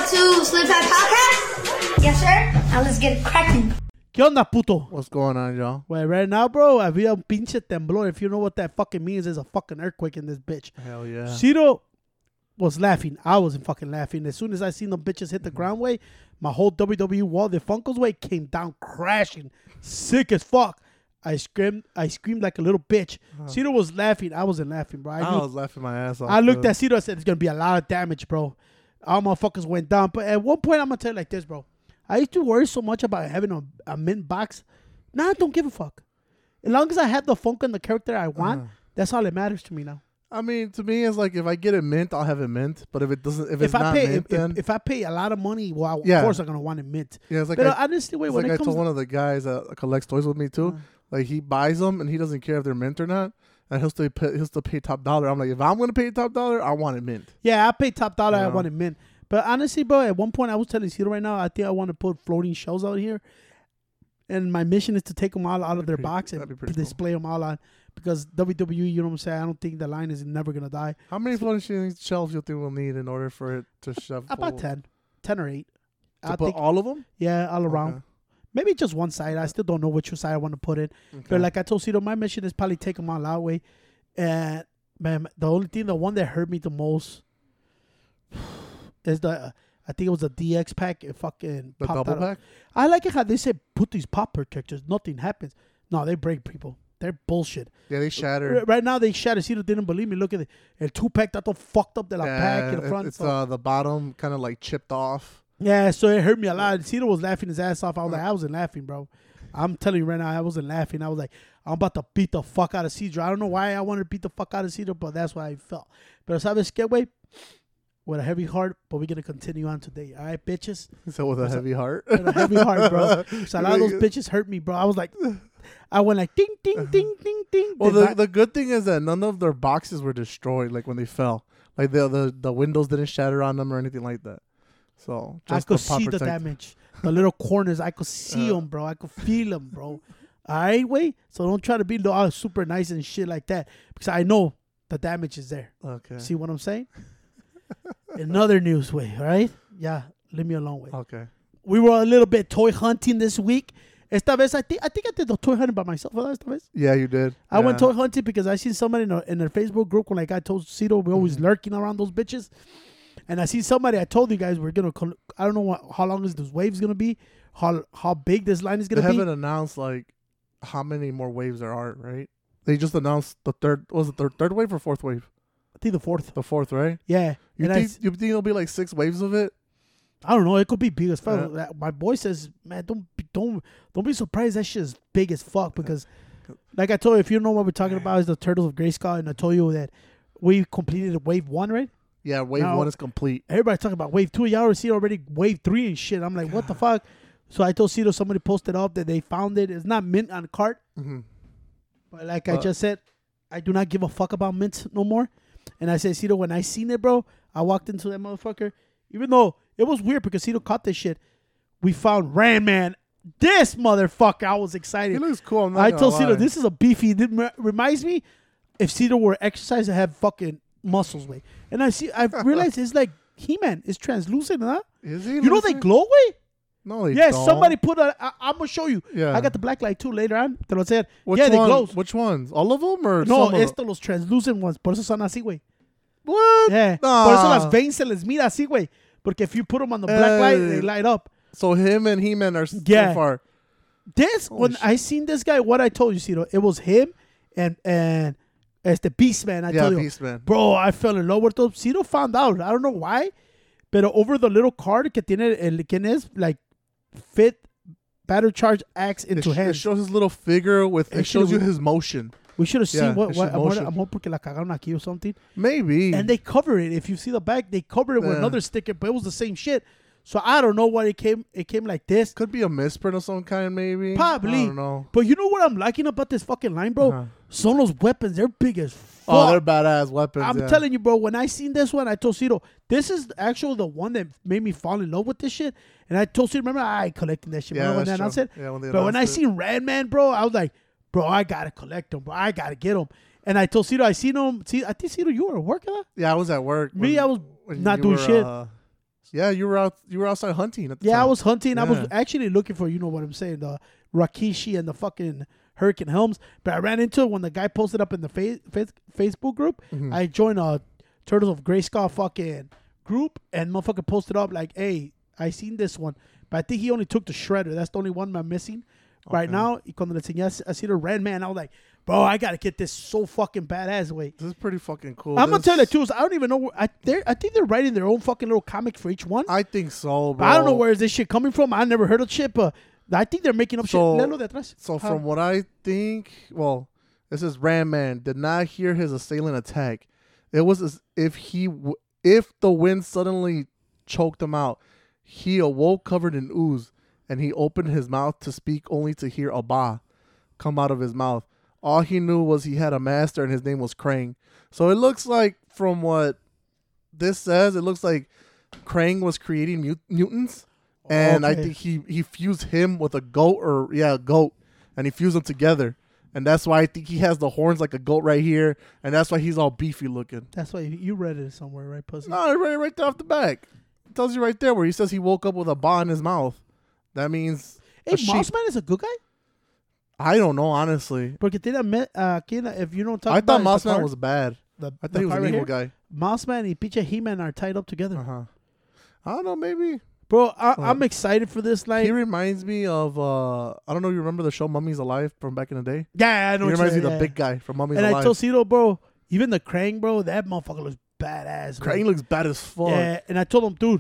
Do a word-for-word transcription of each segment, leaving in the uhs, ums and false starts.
to Slim Fat Podcast? Yes, sir. Now let's get it cracking. ¿Qué onda, puto? What's going on, y'all? Well, right now, bro, había un pinche temblor. If you know what that fucking means, there's a fucking earthquake in this bitch. Hell yeah. Ciro was laughing. I wasn't fucking laughing. As soon as I seen them bitches hit the ground way, my whole W W E wall, the Funkos way, came down crashing. Sick as fuck. I screamed I screamed like a little bitch. Uh-huh. Ciro was laughing. I wasn't laughing, bro. I, I looked, was laughing my ass off. I looked dude. at Ciro and said, there's going to be a lot of damage, bro. All motherfuckers went down. But at one point, I'm going to tell you like this, bro. I used to worry so much about having a, a mint box. Now I don't give a fuck. As long as I have the Funko and the character I want, uh-huh. that's all that matters to me now. I mean, to me, it's like if I get it mint, I'll have it mint. But if it doesn't, if, if it's I not pay, mint, if, then if, if I pay a lot of money, well, yeah. of course I'm gonna want it mint. Yeah, it's like but I, honestly, wait, it's when like it I comes told to, one of the guys that collects toys with me too. Uh, like he buys them and he doesn't care if they're mint or not, and he'll still pay, he'll still pay top dollar. I'm like, if I'm gonna pay top dollar, I want it mint. Yeah, I pay top dollar. You I know? want it mint. But honestly, bro, at one point I was telling Ciro right now, I think I want to put floating shells out here. And my mission is to take them all out of their pretty, box and display cool. them all on. Because W W E, you know what I'm saying? I don't think the line is never going to die. How many floating shelves you think we'll need in order for it to shove? About ten. ten or eight. To I put think, all of them? Yeah, all around. Okay. Maybe just one side. I still don't know which side I want to put it. Okay. But like I told Ciro, my mission is probably take them all out way. And, man, the only thing, the one that hurt me the most is the... Uh, I think it was a D X pack. It fucking the popped double out. pack? I like it how they say put these pop protectors. Nothing happens. No, they break people. They're bullshit. Yeah, they shatter. Right now, they shatter. Ciro didn't believe me. Look at it. El two-pack, that all fucked up de la yeah, pack in the front. It's so. uh, the bottom kind of like chipped off. Yeah, so it hurt me a lot. Ciro was laughing his ass off. I was like, I wasn't laughing, bro. I'm telling you right now, I wasn't laughing. I was like, I'm about to beat the fuck out of Cedro. I don't know why I wanted to beat the fuck out of Cedro, but that's what I felt. But sabes qué, güey? With a heavy heart, but we're going to continue on today. All right, bitches? So with a heavy heart? With a heavy heart, bro. So a lot of those bitches hurt me, bro. I was like, I went like, ding, ding, ding, ding, ding. Well, the, the good thing is that none of their boxes were destroyed, like when they fell. Like the the, the windows didn't shatter on them or anything like that. So just I could the pop see protect- the damage. The little corners, I could see uh, them, bro. I could feel them, bro. All right, wait. So don't try to be all super nice and shit like that. Because I know the damage is there. Okay. See what I'm saying? Another news way, all right? Yeah, leave me alone, way. Okay. We were a little bit toy hunting this week. Esta vez, I think I think I did the toy hunting by myself. Esta vez. Yeah, you did. I yeah. went toy hunting because I seen somebody in, a, in their Facebook group when like I told Cito, we're always mm-hmm. lurking around those bitches. And I see somebody, I told you guys we're going to, I don't know what, how long is this wave's going to be, how how big this line is going to be. They haven't announced like how many more waves there are, right? They just announced the third, was it the third wave or fourth wave? I think the fourth. The fourth, right? Yeah. You and think you think there'll be like six waves of it? I don't know. It could be big as fuck. Yeah. My boy says, man, don't don't don't be surprised that shit is big as fuck because, like I told you, if you know what we're talking about is the Turtles of Grayskull, and I told you that we completed wave one, right? Yeah, wave now, one is complete. Everybody talking about wave two. Y'all already see already wave three and shit. I'm like, God. What the fuck? So I told Cito somebody posted up that they found it. It's not mint on cart, mm-hmm. but like but, I just said, I do not give a fuck about mint no more. And I said, Cito, when I seen it, bro, I walked into that motherfucker. Even though it was weird because Cito caught this shit, we found Ram Man. This motherfucker, I was excited. He looks cool. I'm not I told lie. Cito, this is a beefy. It reminds me if Cito were exercise and have fucking muscles, way. And I see, I realized it's like He-Man. It's translucent, huh? Is he? You know they glow, way? No, they yeah, don't. somebody put a. I, I'm gonna show you. Yeah, I got the black light too later on. Te lo said. Which yeah, they one? glows. Which ones? All of them or no? some Estos los translucent ones. Por eso son así, güey. What? Yeah. Nah. Por eso las veins se les mira así, güey. Porque if you put them on the black uh, light, they light up. So him and He-Man are yeah. so far. This Holy when sh- I seen this guy, what I told you, Cito, it was him and and it's the Beastman. I yeah, told you, Beastman. Bro, I fell in love with those. Cito found out. I don't know why, but over the little card que tiene el quien es like fit battle charge axe into it sh- hands. It shows his little figure with. It, it shows you his motion. We should have seen yeah, what. what I'm hoping porque la cagaron aquí or something. Maybe. And they cover it. If you see the back, they cover it yeah. with another sticker, but it was the same shit. So I don't know why it came. It came like this. Could be a misprint of some kind, maybe. Probably. I don't know. But you know what I'm liking about this fucking line, bro? Uh-huh. Some of those weapons, they're big as fuck. Oh, they're badass weapons. I'm yeah. telling you, bro. When I seen this one, I told Cito, this is actually the one that made me fall in love with this shit. And I told Cito, remember, I collecting that shit. Yeah, when they announced it? Yeah, when they but when I it. seen Red Man, bro, I was like, bro, I gotta collect them, bro. I gotta get them. And I told Cito, I seen him. See, I think Cito, you were at work, huh? Yeah, I was at work. Me, when, I was not doing were, shit. Uh, Yeah, you were out. You were outside hunting at the Yeah, time. I was hunting. I was Yeah. actually looking for, you know what I'm saying, the Rakishi and the fucking Hurricane Helms. But I ran into it when the guy posted up in the fa- fa- Facebook group. Mhm. I joined a Turtles of Grayskull fucking group, and motherfucker posted up like, hey, I seen this one. But I think he only took the Shredder. That's the only one I'm missing. Right Okay. now, y cuando le enseñé a see the Red Man, I was like, bro, I gotta get this so fucking badass. Wait, This is pretty fucking cool. I'm gonna This- tell you the truth. I don't even know. Where, I they're, I think they're writing their own fucking little comic for each one. I think so, bro. But I don't know where is this shit coming from. I never heard of shit, but I think they're making up So- shit. Léelo de atrás. So How? from what I think, well, this is Ram Man did not hear his assailant attack. It was as if he, w- if the wind suddenly choked him out, he awoke covered in ooze, and he opened his mouth to speak, only to hear a ba come out of his mouth. All he knew was he had a master, and his name was Krang. So it looks like, from what this says, it looks like Krang was creating mut- mutants. And I Okay. think he, he fused him with a goat or yeah, a goat, and he fused them together. And that's why I think he has the horns like a goat right here, and that's why he's all beefy looking. That's why you read it somewhere, right, pussy? No, right, right there off the back. It tells you right there where he says he woke up with a ba in his mouth. That means Hey, a sheep. Mossman is a good guy? I don't know, honestly. Porque tiene, me- uh, aquí, if you don't talk I thought about it, it's the Mossman card. was bad. the, I thought the he was card an right evil here. guy. Mossman and Picha He-Man are tied up together. Uh huh. I don't know, maybe. Bro, I, Uh, I'm excited for this. Like, He reminds me of uh I don't know. You remember the show Mummies Alive from back in the day? yeah, I know. He what reminds me you- of the yeah. big guy from Mummies And I Alive. told Cito, bro, even the Krang, bro, that motherfucker looks badass. bro. Krang looks bad as fuck. Yeah, and I told him, dude,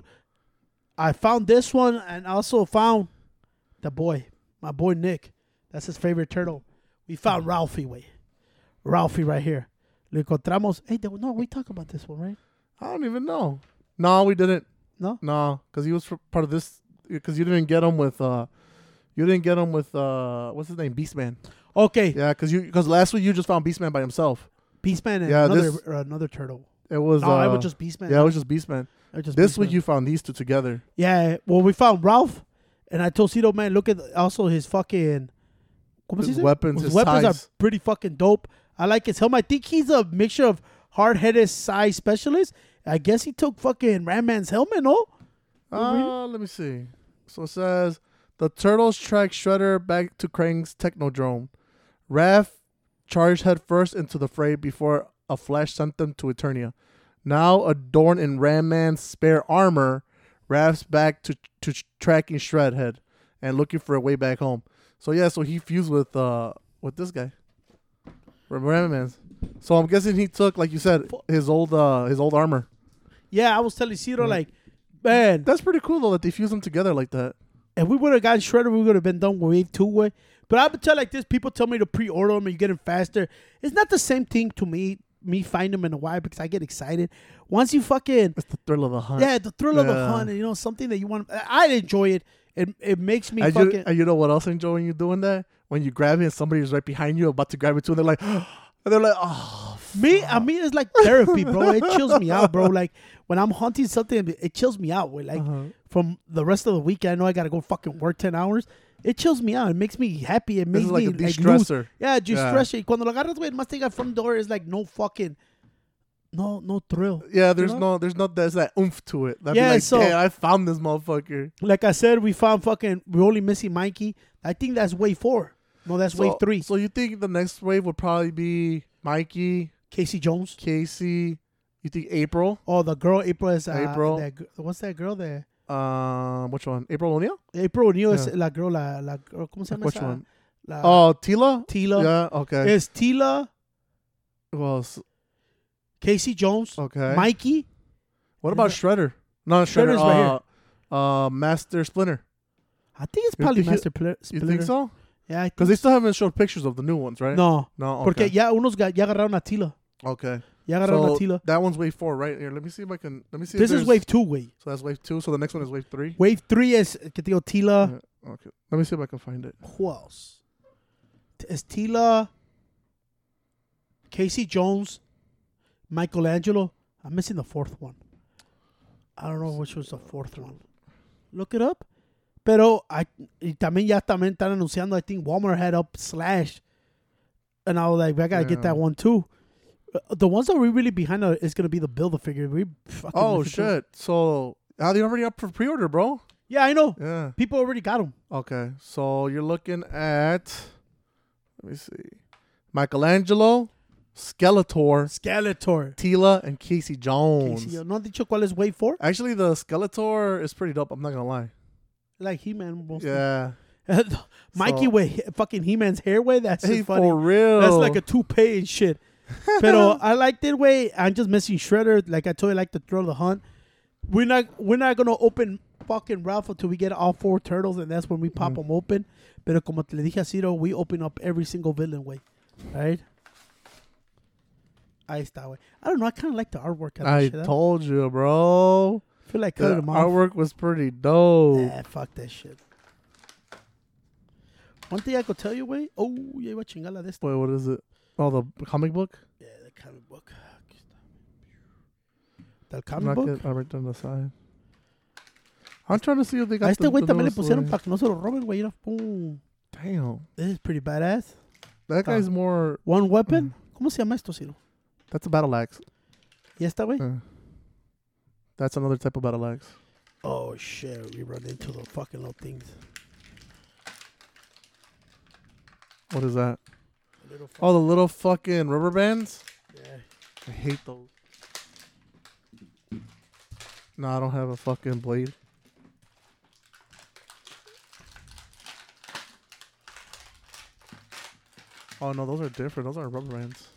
I found this one and also found the boy, my boy Nick. That's his favorite turtle. We found Ralphie, way. Ralphie right here. Le encontramos. Hey, there- no, we talk about this one, right? I don't even know. No, we didn't. No? No, because he was for part of this. Because you didn't get him with. uh You didn't get him with. uh What's his name? Beastman. Okay. Yeah, because you because last week you just found Beastman by himself. Beastman and Yeah, another this- uh, another turtle. It was. No, uh, I was just Beastman. Yeah, it was just Beastman. I was just This week Beastman. you found these two together. Yeah, well, we found Ralph, and I told Cito, man, look at also his fucking. ¿Cómo se His dice? weapons, His his weapons ties. are pretty fucking dope. I like his helmet. I think he's a mixture of hard-headed size specialist. I guess he took fucking Ram Man's helmet, no? Uh, let me see. So it says the Turtles track Shredder back to Krang's Technodrome. Raph charged headfirst into the fray before a flash sent them to Eternia. Now adorned in Ram Man's spare armor, Raph's back to to tracking Shredhead and looking for a way back home. So yeah, so he fused with uh with this guy, Ram Man's. So I'm guessing he took, like you said, his old uh his old armor. Yeah, I was telling Cito, Yeah. like, man, That's pretty cool though that they fuse them together like that. if we would have gotten Shredder, we would have been done with Wave two way. But I would tell like this, people tell me to pre-order them and you get them faster. It's not the same thing to me, me find them in a while because I get excited. Once you fucking, It's the thrill of the hunt. yeah, the thrill of the Yeah. hunt, and you know, something that you want. I enjoy it. It it makes me And fucking. you, and you know what else I enjoy when you're doing that? When you grab it and somebody is right behind you about to grab it too, and they're like, and they're like, oh. Me, I mean, it's like therapy, bro. It chills me out, bro. Like when I'm hunting something, it chills me out. Like Uh-huh. from the rest of the week, I know I gotta go fucking work ten hours. It chills me out. It makes me happy. It This makes is like me a like, de-stressor. lose- Yeah, just Yeah. stress it. Cuando lo agarras, güey, más te llega front door is like no fucking, no, no thrill. Yeah, there's You know? no, there's no, there's that oomph to it. That'd Yeah, be like, so- damn, I found this motherfucker. Like I said, we found fucking. We're only missing Mikey. I think that's wave four. No, that's So, wave three. So you think the next wave would probably be Mikey, Casey Jones. Casey? You think April? Oh, the girl April is uh, April. that, gr- what's that girl there? Um, which one? April O'Neil? April O'Neil is Yeah. la girl, la, la girl, ¿cómo se llama Which esa? one? La, Oh, Tila. Tila. Yeah. Okay. It's Tila, Well, s- Casey Jones, okay. Mikey. What about Shredder? No, Shredder. Shredder's right uh, uh, Master Splinter. I think it's You probably think he- Master Pl- You Splinter. think so? Yeah, I think Because they still haven't showed pictures of the new ones, right? no, No. porque Okay. ya unos ga- ya agarraron a Tila. Okay. Ya agarraron So a Tila. that one's wave four, right? Here, let me see if I can. Let me see. if This is there's- wave two, way. So that's wave two. So the next one is wave three. Wave three is que te digo Tila. Yeah, okay. Let me see if I can find it. Who else? T- It's Tila, Casey Jones, Michelangelo. I'm missing the fourth one. I don't know which was the fourth one. Look it up. Pero I, y también ya también están anunciando, I think Walmart had up Slash. And I was like, I gotta get Yeah. that one too. Uh, The ones that we're really behind are, is gonna be the Build-A-Figure. We fucking Oh looking through- shit! So Ah, they're already up for pre-order, bro. Yeah, I know. Yeah. People already got them. Okay, so you're looking at. Let me see. Michelangelo, Skeletor, Skeletor. Tila, and Casey Jones. Casey, ¿no han dicho cuál es Wave four? Actually, the Skeletor is pretty dope. I'm not gonna lie. Like He-Man. Mostly. Yeah. Mikey So- with he- fucking He-Man's hair way. That's Hey, just funny. for real. That's like a toupee and shit. Pero I liked it way. I'm just missing Shredder. Like I told you, I like to throw the hunt. We're not we're not gonna open fucking Ralph until we get all four turtles, and that's when we pop Mhm. them open. Pero como te le dije a Ciro, we open up every single villain way, right? Ahí está, way. I don't know. I kind of like the artwork. Of that I shit. I told you, bro. feel like The cutting them off. artwork was pretty dope. Nah, fuck that shit. One thing I could tell you, way. Oh, ya iba a chingar la de esta. Wait, what is it? Oh, the comic book? Yeah, the comic book. Aquí está. ¿Del I'm comic not book? getting, I'm right on the side. I'm trying to see if they got A este the, güey the también le newest pusieron one. para que no se lo roben, güey. Mira, pum. Damn. This is pretty badass. That guy's more... One weapon. ¿Cómo se llama esto, Ciro? That's a battle axe. ¿Y esta, güey? Uh, that's another type of battle axe. Oh, shit. We run into the fucking little things. What is that? The little fuck- Oh, the little fucking rubber bands? yeah. I hate those. No, I don't have a fucking blade. Oh, no, those are different. Those aren't rubber bands.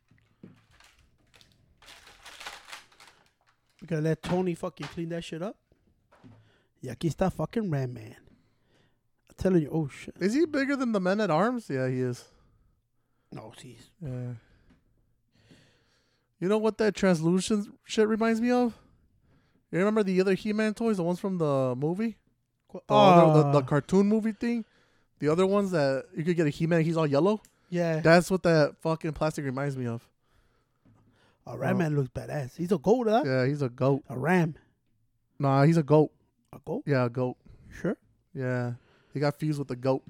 We gotta let Tony fucking clean that shit up. Y aquí está fucking Ram Man. I'm telling you, oh, shit. Is he bigger than the men at arms? Yeah, he is. No, see. Yeah. You know what that translucent shit reminds me of? You remember the other He-Man toys, the ones from the movie? The, other, the, the cartoon movie thing? The other ones that you could get a He-Man, he's all yellow? yeah. That's what that fucking plastic reminds me of. Oh, Ram Man looks badass. He's a goat, huh? Yeah, he's a goat. A ram. Nah, he's a goat. A goat? Yeah, a goat. Sure. Yeah. He got fused with the goat.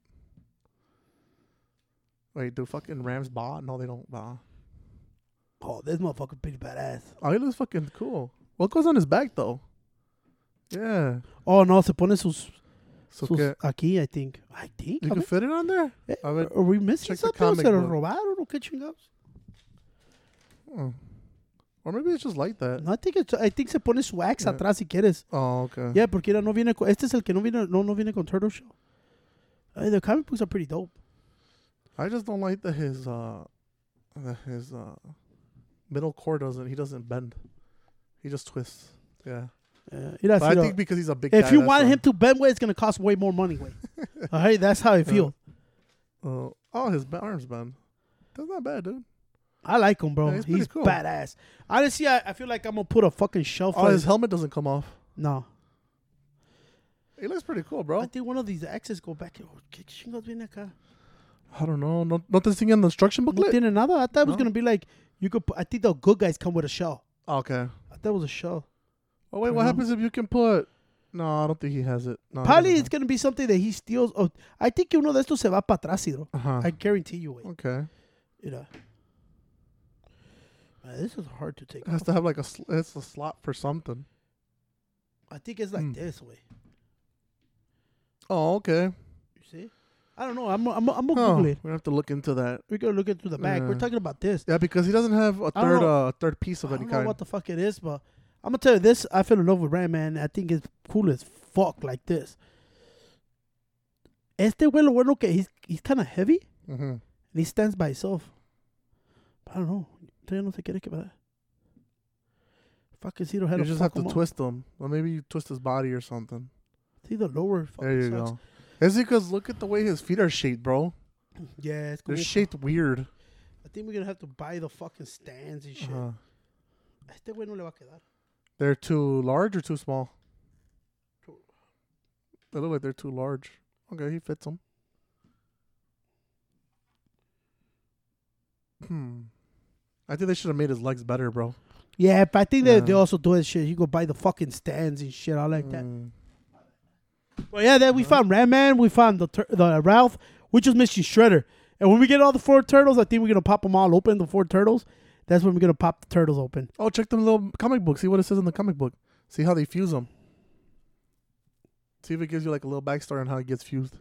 Wait, do fucking Rams baa? No, they don't baa. Oh, this motherfucker pretty badass. Oh, he looks fucking cool. What goes on his back, though? Yeah. Oh, no, se pone sus, So sus que- aquí, I think. I think. you a can ver. fit it on there? Eh, A ver, Are we missing check the something? ¿O se comic lo book. robaron o qué chingados? Oh. Or maybe it's just like that. No, I think, it's, I think se pone su axe Yeah. atrás si quieres. Oh, okay. Yeah, porque mira, no viene con, este es el que no viene, no, no viene con Turtle Shell. Ay, the comic books are pretty dope. I just don't like that his uh that his uh middle core doesn't he doesn't bend. He just twists. Yeah. Uh, mira, But I Ciro, think because he's a big if guy, you that's want why. him to bend way, it's going to cost way more money way. All right, that's how I feel. Uh, oh, his ba- arms bend. That's not bad, dude. I like him, bro. Yeah, he's he's pretty cool. badass. Honestly, I, I feel like I'm going to put a fucking shelf Oh, on his helmet doesn't come off. No. He looks pretty cool, I bro. think one of these axes go back. Oh, ¿qué chingados viene acá? I don't know. No, not this thing in the instruction No booklet. tiene nada. I thought it was No. going to be like, you could. Put, I think the good guys come with a shell. Oh, okay. I thought it was a shell. Oh wait, what No. happens if you can put? No, I don't think he has it. No, Probably it's going to be something that he steals. Oh, I think uno de estos se va para atrás, Ciro. Uh-huh. I guarantee you. Wait. Okay. You know. Man, this is hard to take It has off. to have like a. Sl- it's a slot for something. I think it's like Hmm. this way. Oh, okay. You see? I don't know. I'm I'm I'm gonna Huh. Google it. We have to look into that. We're gonna look into the back. We're Yeah. talking about this. Yeah, because he doesn't have a I don't third know. uh third piece of I any don't know kind. what the fuck it is, but I'm gonna tell you this. I fell in love with Ram Man. I think it's cool as fuck like this. Este güey lo bueno que he's he's kind of heavy Mm-hmm. and he stands by himself. I don't know. Todavía no se quiere quebrar. Fucking Ciro had You to just fuck have to him up. twist him. Or maybe you twist his body or something. See the lower. There fucking you sucks. go. Is it because look at the way his feet are shaped, bro? Yeah, it's They're cool. shaped weird. I think we're gonna have to buy the fucking stands and shit. Uh-huh. Este güey no le va a quedar. They're too large or too small? Too- They look like they're too large. Okay, he fits them. Hmm. I think they should have made his legs better, bro. Yeah, but I think they Yeah. they also do that shit. You go buy the fucking stands and shit. I like that. Mm. Well, yeah, then we Uh-huh. found Ram Man, we found the tur- the Ralph, we just missing Shredder. And when we get all the four turtles, I think we're gonna pop them all open. The four turtles. That's when we're gonna pop the turtles open. Oh, check the little comic book. See what it says in the comic book. See how they fuse them. See if it gives you like a little backstory on how it gets fused.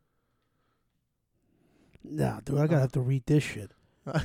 Nah, dude, I gotta have to read this shit. Got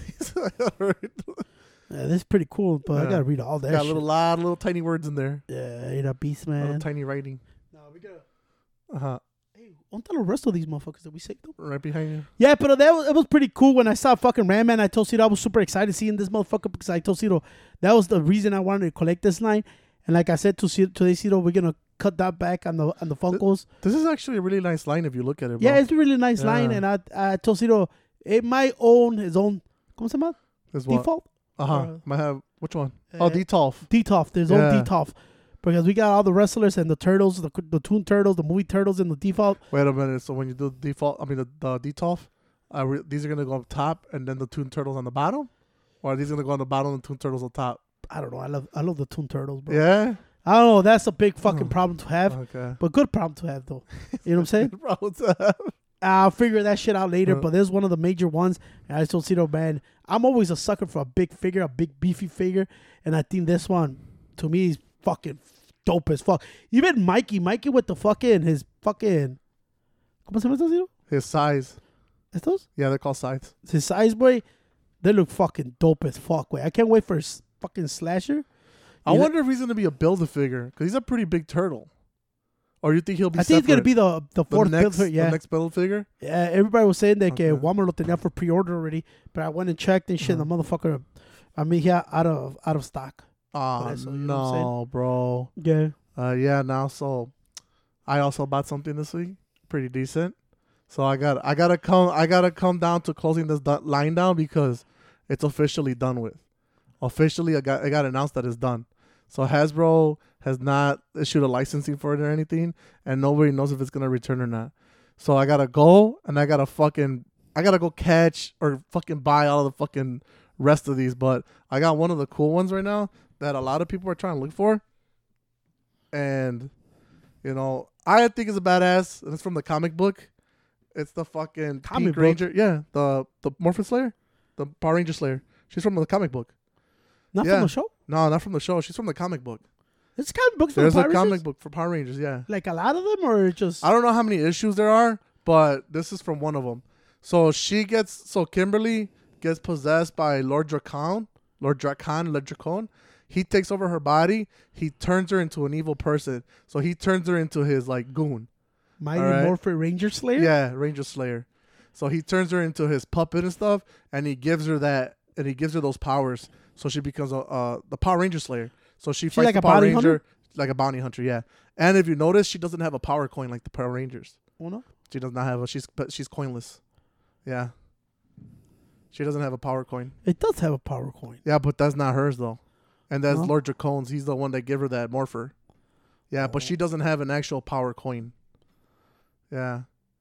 Yeah, this is pretty cool, but I Yeah. gotta read all that a shit. little lot, little tiny words in there. Yeah, ain't a beast, Little man. tiny writing. No, we gotta. Uh huh. Hey, won't the rest of these motherfuckers that we saved them? Right behind you. Yeah, but that was, it was pretty cool when I saw fucking Ram Man. I told Cito I was super excited seeing this motherfucker because I told Cito that was the reason I wanted to collect this line. And like I said to Cito, today, Cito, we're gonna cut that back on the on the Funkos. This is actually a really nice line if you look at it, bro. Yeah, it's a really nice Yeah. line, and I I told Cito it might own his own. ¿Cómo se llama? Is what? Default. Uh huh. Or- Might have which one? Uh, oh, Detolf. Detolf. There's Yeah. own Detolf. Because we got all the wrestlers and the turtles, the the Toon Turtles, the movie Turtles, and the default. Wait a minute. So when you do default, I mean the, the Detolf, uh, re- these are gonna go up top, and then the Toon Turtles on the bottom, or are these gonna go on the bottom and the Toon Turtles on top? I don't know. I love I love the Toon Turtles, bro. Yeah. I don't know. That's a big fucking Oh. problem to have, Okay. but good problem to have though. You know what I'm saying? Bro, what's up? I'll figure that shit out later, Uh. but this is one of the major ones. And I told Cito, man, I'm always a sucker for a big figure, a big beefy figure, and I think this one, to me, is fucking dope as fuck. Even Mikey, Mikey with the fucking his fucking, ¿cómo se llama esto, Cito? His size. Estos? Yeah, they're called sides. His size, boy, they look fucking dope as fuck, way. I can't wait for his fucking slasher. I You know- wonder if he's gonna be a Build-A-Figure because he's a pretty big turtle. Or you think he'll be? I think it's gonna separate? be the the the fourth next, build for, yeah. the next Build-A-Figure. Yeah, everybody was saying that Okay. okay. Walmart lo tenía for pre-order already, but I went and checked and shit. Uh-huh. The motherfucker, I mean, yeah, out of out of stock. Oh eso, you know what I'm no, bro. Yeah, Uh, yeah. Now, so I also bought something this week, pretty decent. So I got, I gotta come, I gotta come down to closing this do- line down because it's officially done with. Officially, I got, I got announced that it's done. So Hasbro has not issued a licensing for it or anything, and nobody knows if it's gonna return or not. So I gotta go and I gotta fucking, I gotta go catch or fucking buy all of the fucking rest of these. But I got one of the cool ones right now that a lot of people are trying to look for. And, you know, I think it's a badass. And it's from the comic book. It's the fucking Comic Pink book? Ranger. Yeah, the the Morphin Slayer, the Power Ranger Slayer. She's from the comic book. not Yeah. from the show. No, not from the show. She's from the comic book. It's comic books. There's from a Power comic Rangers? book for Power Rangers. Yeah, Like a lot of them, or just I don't know how many issues there are, but this is from one of them. So she gets, so Kimberly gets possessed by Lord Dracon, Lord Dracon, Lord Dracon. He takes over her body. He turns her into an evil person. So he turns her into his like goon. Mighty all right. Morphin Ranger Slayer. Yeah, Ranger Slayer. So he turns her into his puppet and stuff, and he gives her that, and he gives her those powers. So she becomes a uh, the Power Ranger Slayer. So she fights like the a Power bounty Ranger hunter? like a bounty hunter. Yeah, and if you notice, she doesn't have a power coin like the Power Rangers. Oh, no? She does not have a. She's but she's coinless. Yeah. She doesn't have a power coin. It does have a power coin. Yeah, but that's not hers though, and that's No? Lord Dracone's. He's the one that gave her that morpher. Yeah, but Oh. she doesn't have an actual power coin. Yeah.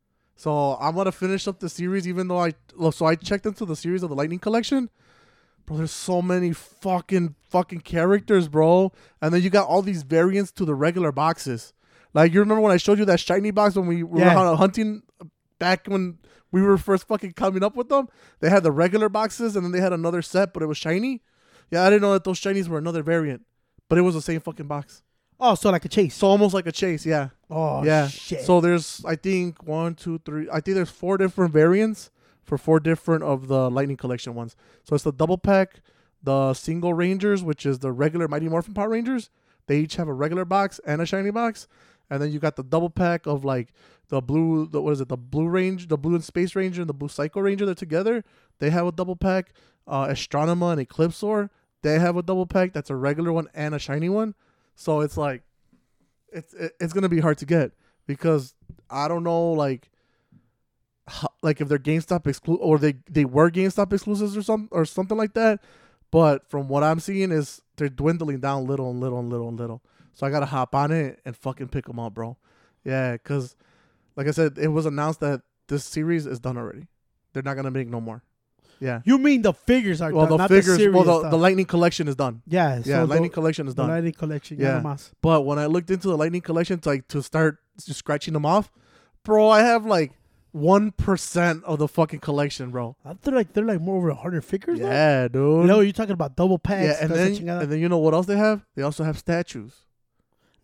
So I'm gonna finish up the series, even though I so I checked into the series of the Lightning Collection. Bro, there's so many fucking fucking characters, bro. And then you got all these variants to the regular boxes. Like you remember when I showed you that shiny box when we were Yeah. out hunting back when we were first fucking coming up with them? They had the regular boxes and then they had another set, but it was shiny. Yeah, I didn't know that those shinies were another variant, but it was the same fucking box. Oh, so like a chase. So almost like a chase, yeah. Oh, yeah. shit. So there's, I think, one, two, three. I think there's four different variants for four different of the Lightning Collection ones. So it's the double pack, the single Rangers, which is the regular Mighty Morphin Power Rangers. They each have a regular box and a shiny box. And then you got the double pack of like the blue, the, what is it, the blue range, the blue and Space Ranger and the blue Psycho Ranger. They're together. They have a double pack. Uh, Astronema and Eclipsor, they have a double pack. That's a regular one and a shiny one. So it's like, it's it, it's gonna be hard to get because I don't know like, how, like if they're GameStop exclu or they they were GameStop exclusives or some or something like that. But from what I'm seeing is they're dwindling down little and little and little and little. So I gotta hop on it and fucking pick them up, bro. Yeah, because like I said, it was announced that this series is done already. They're not gonna make no more. Yeah. You mean the figures are Well, done, the not figures. the series well, the, stuff. the Lightning Collection is done. yeah, Yeah, so Lightning the, Collection is the done. Lightning Collection. Yeah. Yeah, nomás. But when I looked into the Lightning Collection to like to start just scratching them off, bro, I have like one percent of the fucking collection, bro. I feel like they're like more over a hundred figures. though. Yeah, dude. No, you're talking about double packs. yeah, and toda esa then chingada. and then you know what else they have? They also have statues.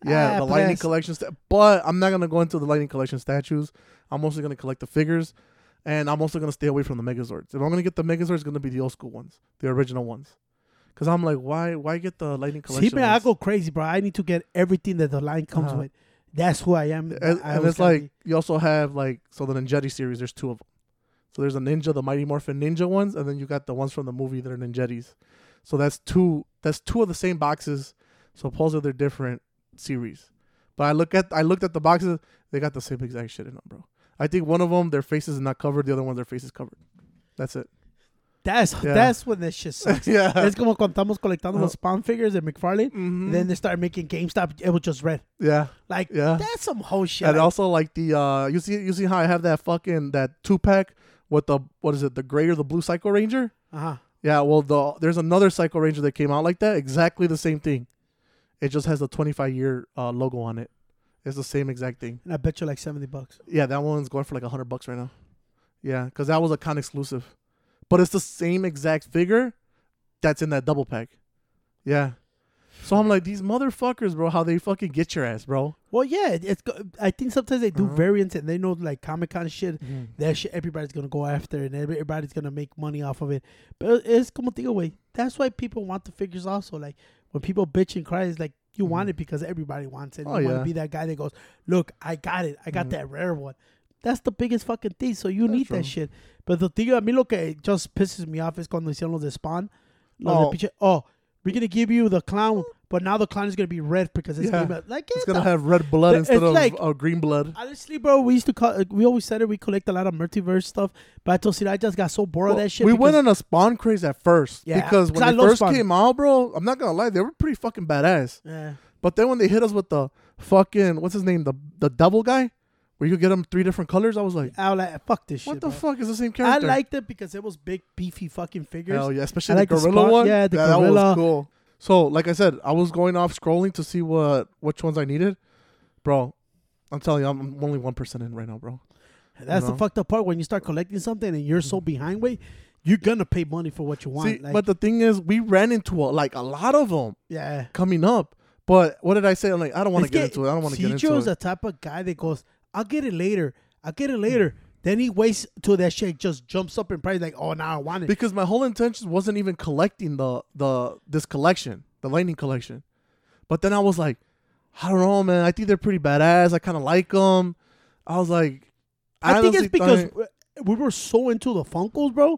Yeah, Ah, the Lightning pues. Collection. Sta- but I'm not gonna go into the Lightning Collection statues. I'm mostly gonna collect the figures, and I'm also gonna stay away from the Megazords. If I'm gonna get the Megazords, it's gonna be the old school ones, the original ones. Cause I'm like, why, why get the Lightning Collection? See, man, I ones? go crazy, bro. I need to get everything that the line comes Uh-huh. with. That's who I am. And, I and always it's gotta like be- you also have like so the Ninjetti series. There's two of them. So there's a Ninja, the Mighty Morphin Ninja ones, and then you got the ones from the movie that are Ninjettis. So that's two. That's two of the same boxes. Supposedly they're different series. But I look at I looked at the boxes. They got the same exact shit in them, bro. I think one of them their faces is not covered. The other one their face is covered. That's it. that's Yeah. that's when that shit sucks. yeah. Es como cuando estamos colectando Uh-huh. los Spawn figures de McFarlane. Mhm. Then they started making GameStop. It was just red. yeah. Like Yeah. that's some whole shit. And Like, also like the uh, you see you see how I have that fucking that two pack with the what is it the gray or the blue Psycho Ranger? uh-huh. Yeah, well, the there's another Psycho Ranger that came out like that, exactly the same thing. It just has the twenty-five year uh, logo on it. It's the same exact thing. And I bet you like seventy bucks. Yeah, that one's going for like a hundred bucks right now. Yeah, because that was a con exclusive, but it's the same exact figure that's in that double pack. Yeah, so I'm like these motherfuckers, bro. How they fucking get your ass, bro? Well, yeah, it- it's. go- I think sometimes they do Uh-huh. variants and they know like Comic Con shit. That shit everybody's gonna go after and every- everybody's gonna make money off of it. But it's como te digo, way. That's why people want the figures also. Like when people bitch and cry, it's like you want it because everybody wants it. Oh, you want yeah. to be that guy that goes, look, I got it. I got Mhm. that rare one. That's the biggest fucking thing. So you That's need true. that shit. But the thing, a mí lo que just pisses me off es cuando hicieron los de Spawn. Los Oh. de pinche, oh, we're gonna give you the clown, but now the clown is gonna be red because it's Yeah. Game of- like It's get gonna the have red blood It's instead of like- uh, green blood. Honestly, bro, we used to call. We always said it. We collect a lot of multiverse stuff, but I told you I just got so bored Well, of that shit. we because- went on a Spawn craze at first Yeah, because 'cause when I they love first Spawn. came out, bro, I'm not gonna lie, they were pretty fucking badass. Yeah. But then when they hit us with the fucking what's his name, the the double guy, where you could get them three different colors, I was like, I was like, fuck this shit. what the bro. fuck is the same I character? liked it because it was big, beefy fucking figures. Hell yeah, especially I like the the gorilla Spawn- one. yeah, the that gorilla. was cool. So, like I said, I was going off scrolling to see what which ones I needed, bro. I'm telling you, I'm only one percent in right now, bro. That's you the know? fucked up part when you start collecting something and you're so behind way, you're gonna pay money for what you want. See, like, but the thing is, we ran into a, like a lot of them yeah. coming up. But what did I say? I'm like, I don't want to It's get into it. I don't want to get into Cedro's it. the type of guy that goes, I'll get it later. I'll get it later. Then he waits till that shit just jumps up in price. Like, oh, now I want it. Because my whole intention wasn't even collecting the the this collection, the Lightning collection. But then I was like, I don't know, man. I think they're pretty badass. I kind of like them. I was like, I think honestly it's because thought- we were so into the Funkos, bro.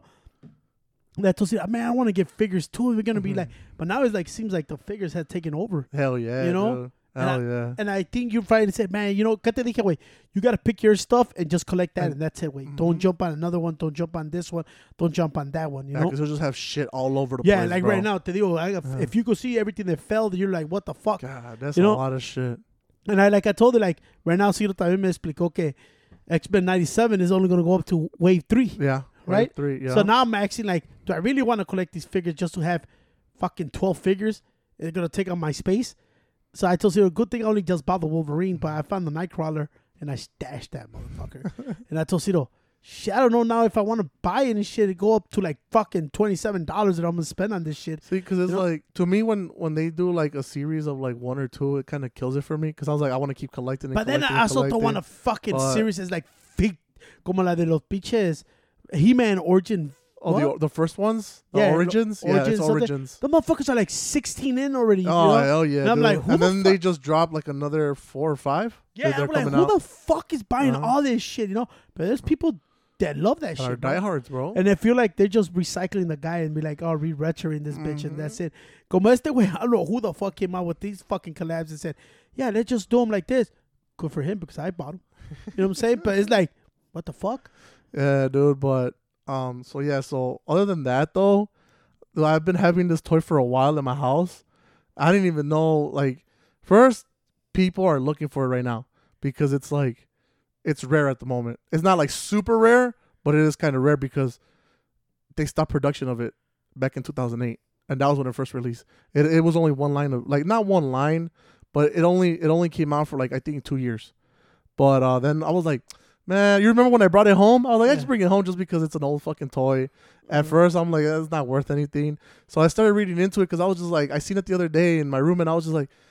That to see, man, I want to get figures too. We're gonna be Mhm. like, but now it's like seems like the figures had taken over. hell yeah, you know? dude. hell yeah. And I think you finally said, man, you know, ¿qué te dije, güey? You gotta pick your stuff and just collect that, And- and that's it, wait. Don't Mhm. jump on another one. Don't jump on this one. Don't jump on that one. You Yeah, know? because they'll just have shit all over the Yeah, place. like bro. right now, te digo, I, if, Yeah. if you could see everything that fell, you're like, what the fuck? God, that's You a know? lot of shit. And I like I told her, like right now, Ciro también me explicó que X-Men ninety-seven is only gonna go up to wave three. Yeah. Right? Three. Yeah. So now I'm asking, like, do I really want to collect these figures just to have fucking twelve figures? They're gonna take up my space. So I told Ciro, good thing I only just bought the Wolverine, but I found the Nightcrawler and I stashed that motherfucker. And I told Ciro, shit, I don't know now if I want to buy it and shit. It go up to like fucking twenty-seven dollars that I'm gonna spend on this shit. See, because it's You know? like to me when when they do like a series of like one or two, it kind of kills it for me because I was like, I want to keep collecting. And But then collecting I and also don't want a collecting. fucking But- series that's like fake, como la de los pinches He-Man Origin. Oh, the What? the first ones, the Yeah, lo- origins, yeah, Origins, it's something. origins. The motherfuckers are like sixteen in already. you Oh know? hell yeah! And I'm dude. like, who and the then they fuck- just dropped like another four or five. Yeah, that they're I'm like, coming who out. the fuck is buying Uh-huh. all this shit, you know? But there's people that love that Are shit. bro. diehards, bro. And I feel like they're just recycling the guy and be like, oh, re-retchoing this bitch, Mm-hmm. and that's it. Como este way, I don't know who the fuck came out with these fucking collabs and said, yeah, let's just do them like this. Good for him because I bought them. You know what I'm saying? But it's like, what the fuck? Yeah, dude. But um, so yeah. So other than that, though, though I've been having this toy for a while in my house. I didn't even know. Like, first, people are looking for it right now because it's like, it's rare at the moment. It's not like super rare, but it is kind of rare because they stopped production of it back in two thousand eight, and that was when it first released. It it was only one line of like not one line, but it only it only came out for like I think two years. But uh, then I was like, man, you remember when I brought it home? I was like, I just Yeah. bring it home just because it's an old fucking toy. At first, I'm like, it's not worth anything. So I started reading into it because I was just like, I seen it the other day in my room, and I was just like,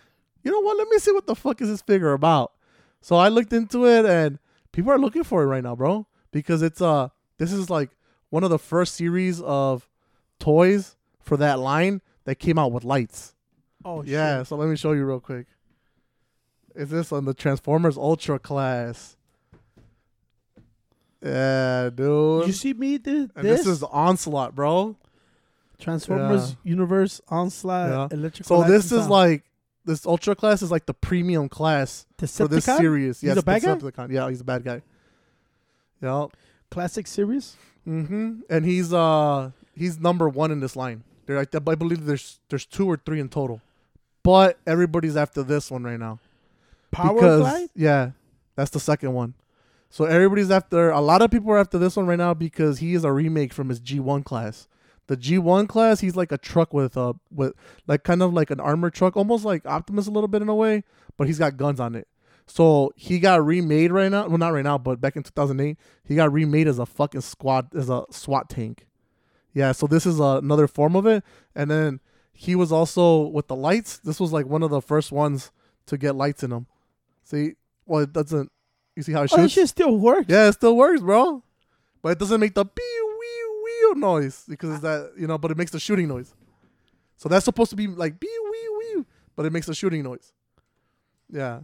you know what? Let me see what the fuck is this figure about. So I looked into it, and people are looking for it right now, bro, because it's uh this is like one of the first series of toys for that line that came out with lights. Oh Yeah, shit. so let me show you real quick. Is this on the Transformers Ultra class? Yeah, dude. You see me, dude? and This, this is Onslaught, bro. Transformers Universe Onslaught Yeah. Electrical. So Lights this and is Sound. like this Ultra class is like the premium class for this Decepticon? series. He's Yes, a bad guy? Decepticon. Yeah, he's a bad guy. Yeah. Classic series. Mm-hmm. And he's uh he's number one in this line. There, I, I believe there's there's two or three in total, but everybody's after this one right now. Power because, Glide. Yeah, that's the second one. So everybody's after. A lot of people are after this one right now because he is a remake from his G one class. The G one class, he's like a truck with uh with like kind of like an armored truck, almost like Optimus a little bit in a way, but he's got guns on it. So he got remade right now. Well, not right now, but back in two thousand eight, he got remade as a fucking squad, as a SWAT tank. Yeah, so this is uh, another form of it. And then he was also with the lights. This was like one of the first ones to get lights in them. See, well, it doesn't. You see how it Oh, that shoots? shit still works. Yeah, it still works, bro. But it doesn't make the pew wee wee noise because it's that, you know, but it makes the shooting noise. So that's supposed to be like pew wee wee, but it makes the shooting noise. Yeah.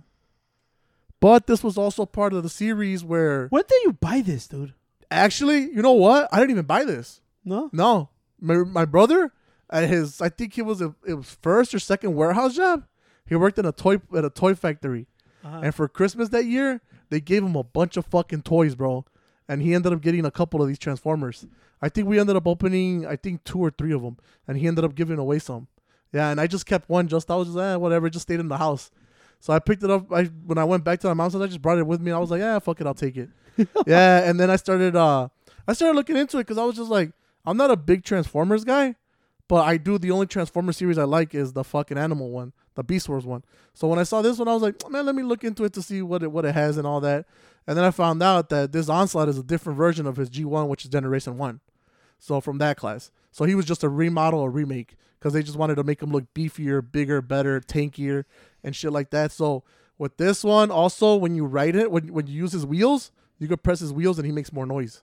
But this was also part of the series where When did you buy this, dude? actually, you know what? I didn't even buy this. No. No, my my brother at his, I think he was a, it was first or second warehouse job. He worked in a toy at a toy factory, Uh-huh. and for Christmas that year, they gave him a bunch of fucking toys, bro. And he ended up getting a couple of these Transformers. I think we ended up opening, I think two or three of them, and he ended up giving away some. Yeah, and I just kept one. Just I was just eh, whatever, just stayed in the house. So I picked it up. I when I went back to my mom's house, I just brought it with me. I was like, yeah, fuck it, I'll take it. Yeah, and then I started, uh, I started looking into it because I was just like, I'm not a big Transformers guy, but I do. The only Transformers series I like is the fucking animal one, the Beast Wars one. So when I saw this one, I was like, man, let me look into it to see what it what it has and all that. And then I found out that this Onslaught is a different version of his G one, which is Generation One. So from that class, so he was just a remodel or remake because they just wanted to make him look beefier, bigger, better, tankier, and shit like that. So with this one, also when you ride it, when when you use his wheels, you could press his wheels and he makes more noise.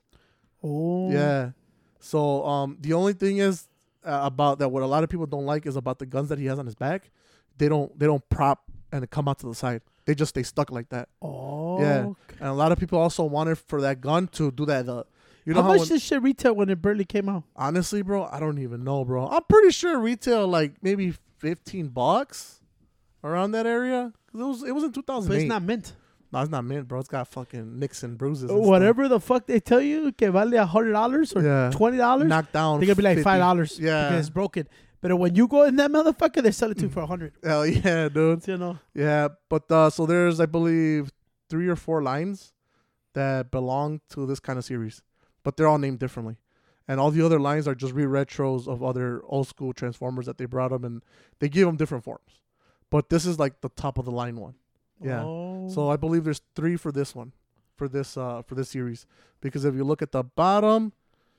Oh. Yeah. So um, the only thing is uh, about that what a lot of people don't like is about the guns that he has on his back. They don't they don't prop and come out to the side. They just stay stuck like that. Oh. Yeah. And a lot of people also wanted for that gun to do that. The you know how, how, much when, this shit retail when it barely came out? honestly, bro, I don't even know, bro. I'm pretty sure retail like maybe fifteen bucks around that area. 'Cause it was it was in two thousand eight. But it's not mint. No, it's not mint, bro. It's got fucking nicks and bruises. and Whatever the fuck they tell you, que vale a hundred dollars or Yeah. twenty stuff. dollars, Knocked down. they're gonna be like fifty. five dollars. Yeah. because it's broken. But when you go in that motherfucker, they sell it to you for a hundred. Hell yeah, dude. You know. Yeah, but uh, so there's, I believe, three or four lines that belong to this kind of series, but they're all named differently, and all the other lines are just re-retros of other old school Transformers that they brought them, and they give them different forms. But this is like the top of the line one. Yeah. Oh. So I believe there's three for this one, for this uh for this series, because if you look at the bottom,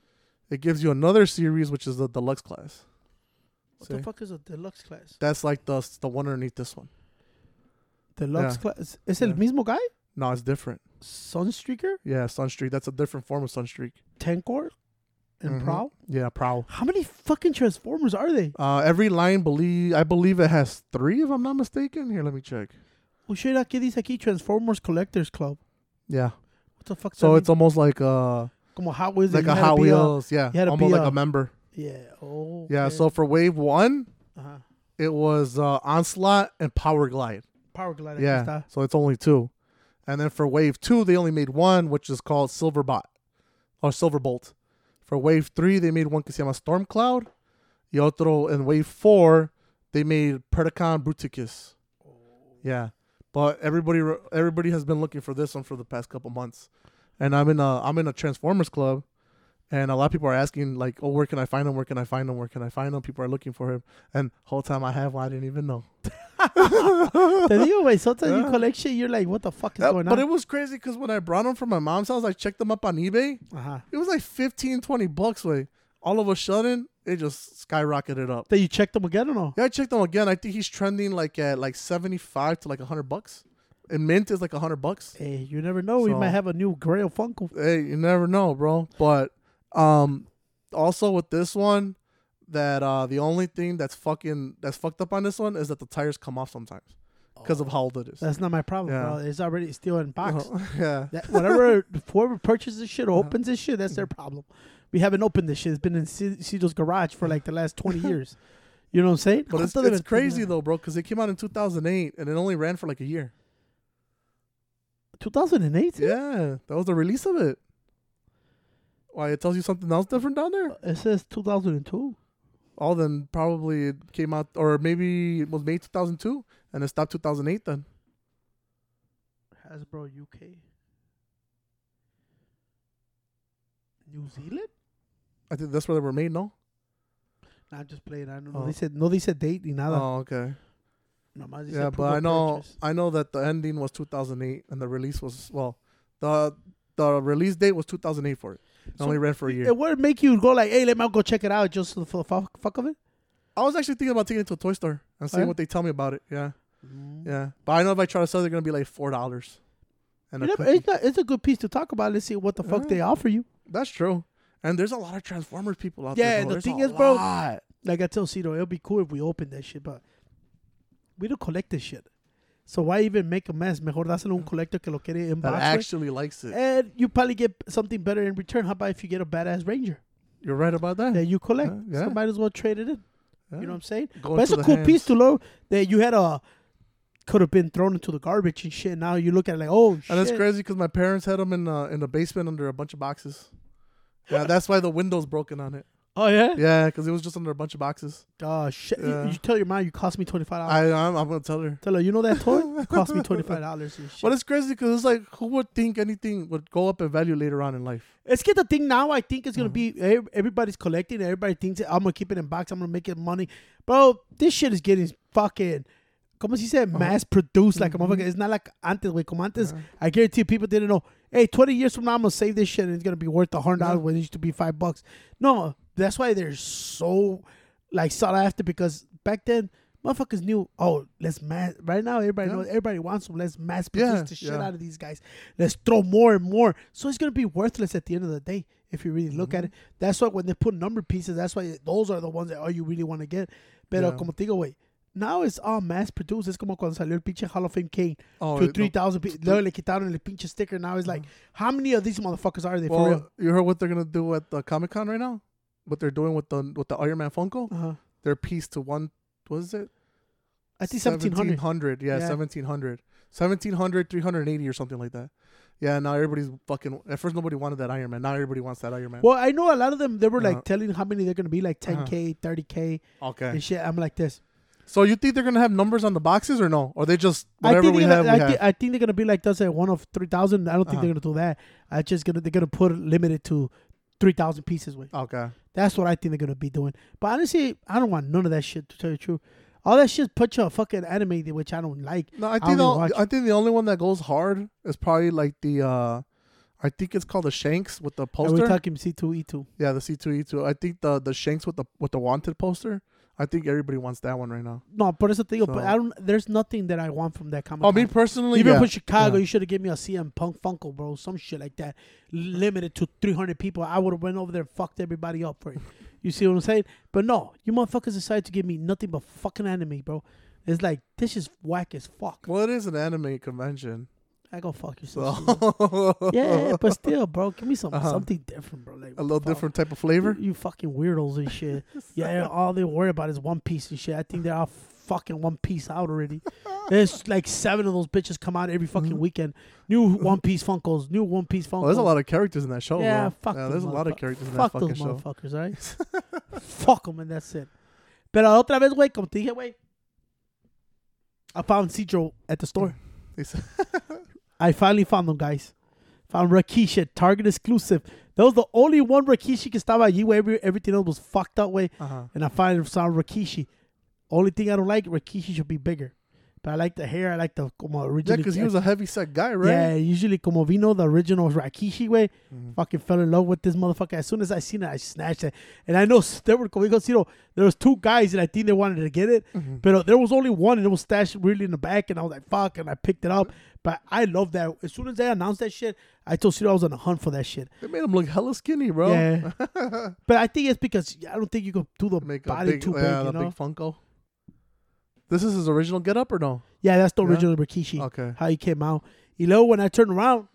it gives you another series which is the deluxe class. what See? the fuck is a deluxe class? That's like the the one underneath this one. Deluxe Yeah. class. ¿Es Yeah. el mismo guy? No, it's different. Sunstreaker, Yeah, Sunstreak. That's a different form of Sunstreak. Tankor, and Mhm. Prowl. Yeah, Prowl. How many fucking Transformers are they? Uh, every line believe I believe it has three, if I'm not mistaken. Here, let me check. Oh shit, aquí dice aquí Transformers Collectors Club. Yeah. What the fuck? So that it's almost like uh mean? Como Hot Wheels. like that a you had to Hot be Wheels. Yeah, you had to almost be like a- a member. Yeah. Oh. Yeah. okay. So for wave one, Uh-huh. it was uh, Onslaught and Power Glide. Power Glide. Yeah. Yeah. So it's only two, and then for wave two, they only made one, which is called Silverbot or Silverbolt. For wave three, they made one que se llama Storm Cloud. Y otro in wave four, they made Predacon Bruticus. Yeah, but everybody everybody has been looking for this one for the past couple months, and I'm in a I'm in a Transformers club, and a lot of people are asking like, oh, where can I find him? Where can I find him? Where can I find him? People are looking for him, and whole time I have one, I didn't even know. Te digo, güey, sometimes you Yeah. collect shit, you're like, what the fuck is Yeah, going but on? it was crazy because when I brought them from my mom's house, I checked them up on eBay. Uh-huh. It was like fifteen, twenty bucks, way. all of a sudden it just skyrocketed up. That you checked them again or no? Yeah, I checked them again. I think he's trending like at like seventy-five to like one hundred bucks. And mint is like one hundred bucks. Hey, you never know. We So- might have a new Grail Funko. Hey, you never know, bro. But um, also with this one, that uh, the only thing that's fucking that's fucked up on this one is that the tires come off sometimes because of how old it is. That's not my problem, Yeah. bro. It's already still in box. Uh, yeah. That, whatever, whoever purchases this shit or Uh-huh. opens this shit, that's their problem. We haven't opened this shit. It's been in C- Cito's garage for like the last twenty years. You know what I'm saying? But it's, it's crazy though, bro, because it came out in two thousand eight and it only ran for like a year. two thousand eight? Yeah, that was the release of it. Why, it tells you something else different down there? It says two thousand two. Oh, then probably it came out, or maybe it was made two thousand two and it stopped two thousand eight then. Hasbro U K. New Zealand? I think that's where they were made, no? Nah, I'm just playing. I don't know. Oh. They said no. They said date ni nada. Oh, okay. Nomás dice Yeah, proof but I of know purchase. I know that the ending was two thousand eight and the release was, well, the the release date was two thousand eight for it. It So only ran for a year. It would make you go like, hey, let me go check it out just for the fuck, fuck of it. I was actually thinking about taking it to a toy store and seeing yeah? what they tell me about it. Yeah, Mm. yeah. But I know if I try to sell it, they're going to be like four dollars. And You a never, cookie. it's, not, it's a good piece to talk about. Let's see what the fuck Yeah. they offer you. That's true. And there's a lot of Transformers people out Yeah, there. bro. the There's thing a is, bro, lot. Like I tell Cito, it'll be cool if we open that shit, but we don't collect this shit. So why even make a mess? Mejor dáselo a un collector que lo quiere in That box. actually likes it. And you probably get something better in return. How about if you get a badass Ranger You're right about that. that you collect? Yeah, yeah. So might as well trade it in. Yeah. You know what I'm saying? Go But it's into a the cool piece hands. to know that you had a could have been thrown into the garbage and shit. Now you look at it like, oh shit. And it's crazy because my parents had them in uh, in the basement under a bunch of boxes. Yeah, that's why the window's broken on it. Oh yeah. Yeah, because it was just under a bunch of boxes. Oh shit. You- Yeah. You, tell your mom you cost me twenty five dollars. I I'm, I'm gonna tell her. Tell her, you know that toy? It cost me twenty five dollars. But it's crazy because it's like, who would think anything would go up in value later on in life? Let's get the thing now. I think it's gonna Mhm. be ev- everybody's collecting. Everybody thinks I'm gonna keep it in box. I'm gonna make it money, bro. This shit is getting fucking. Como si said, Uh-huh. mass produced like a Mhm. motherfucker. It's not like antes, güey. Como antes, Yeah. I guarantee you people didn't know. Hey, twenty years from now, I'm gonna save this shit and it's gonna be worth a hundred dollars Yeah. when it used to be five bucks. No, that's why they're so like sought after because back then. Motherfuckers knew, oh, let's mass. Right now, everybody Yeah. knows, everybody wants them. Let's mass produce Yeah, the shit yeah. out of these guys. Let's throw more and more. So it's gonna be worthless at the end of the day if you really look at Mhm. it. That's why when they put number pieces, that's why those are the ones that oh you really want to get. Pero Yeah. como te digo, güey, now it's all mass produced. Es como cuando salió el pinche Hall of Fame Kane Oh, to it- three no. thousand pieces. Luego le quitaron el pinche sticker. Now it's like, how many of these motherfuckers are they for Well, real? you heard what they're gonna do at the Comic Con right now? What they're doing with the with the Iron Man Funko? Uh-huh. They're pieced to one. What is it? I think seventeen hundred. Yeah, Yeah. seventeen hundred. seventeen hundred, three hundred eighty or something like that. Yeah, now everybody's fucking. At first, nobody wanted that Iron Man. Now everybody wants that Iron Man. Well, I know a lot of them. They were like Uh-huh. telling how many they're gonna be, like ten k, thirty k, Okay. and shit. I'm like this. So you think they're gonna have numbers on the boxes or no? Or they just I whatever think we they're have, gonna, we I, thi- have. I think they're gonna be like does at one of three thousand. I don't think Uh-huh. they're gonna do that. I just gonna they're gonna put it limited to three thousand pieces. With Okay. that's what I think they're gonna be doing. But honestly, I don't want none of that shit to tell you the truth. All that shit put you a fucking anime which I don't like. No, I I think the, only watch- I think the only one that goes hard is probably like the. uh I think it's called the Shanks with the Are we poster. talking C two E two? Yeah, the C two E two. I think the the Shanks with the with the wanted poster. I think everybody wants that one right now. No, but it's the thing. But So- I don't. There's nothing that I want from that comic. Oh, me personally, Even yeah. for Chicago, Yeah. you should have given me a C M Punk Funko, bro. Some shit like that. Limited to three hundred people. I would have went over there and fucked everybody up for it. You see what I'm saying? But no, you motherfuckers decided to give me nothing but fucking anime, bro. It's like, this is whack as fuck. Well, it is an anime convention. I go fuck yourself. So yeah, but still, bro, give me some Uh-huh. something different, bro. Like a little fuck? different type of flavor. You, you fucking weirdos and shit. Yeah, all they worry about is One Piece and shit. I think they're all fucking One Piece out already. There's like seven of those bitches come out every fucking Mhm. weekend. New One Piece Funkos, new One Piece Funkos. Oh, there's a lot of characters in that show. Yeah, bro. fuck Yeah, those there's a lot of motherfuck- characters in Fuck that those fucking show. motherfuckers, right? Fuck them, and that's it. Pero otra vez, güey, como te dije, güey, I found Citro at the store. It's- I finally found them, guys. Found Rikishi at Target exclusive. That was the only one Rikishi que estaba allí, güey. Every, everything else was fucked up, way. uh-huh. And I finally found Rikishi. Only thing I don't like, Rikishi should be bigger. But I like the hair. I like the como Yeah, originally. because he was a heavy set guy, right? Yeah, usually como vino the original Rikishi way. Mhm. Fucking fell in love with this motherfucker. As soon as I seen it, I snatched it. And I know s- there were como digo, Ciro, there was two guys and I think they wanted to get it, Mhm. but there was only one and it was stashed really in the back. And I was like, fuck, and I picked it up. But I love that. As soon as they announced that shit, I told Ciro I was on a hunt for that shit. They made him look hella skinny, bro. Yeah. But I think it's because I don't think you could do the Make body a big, too big, yeah, you the know? big Funko. This is his original get up or no? Yeah, that's the Yeah? original Rikishi. Okay. How he came out. You know, when I turned around,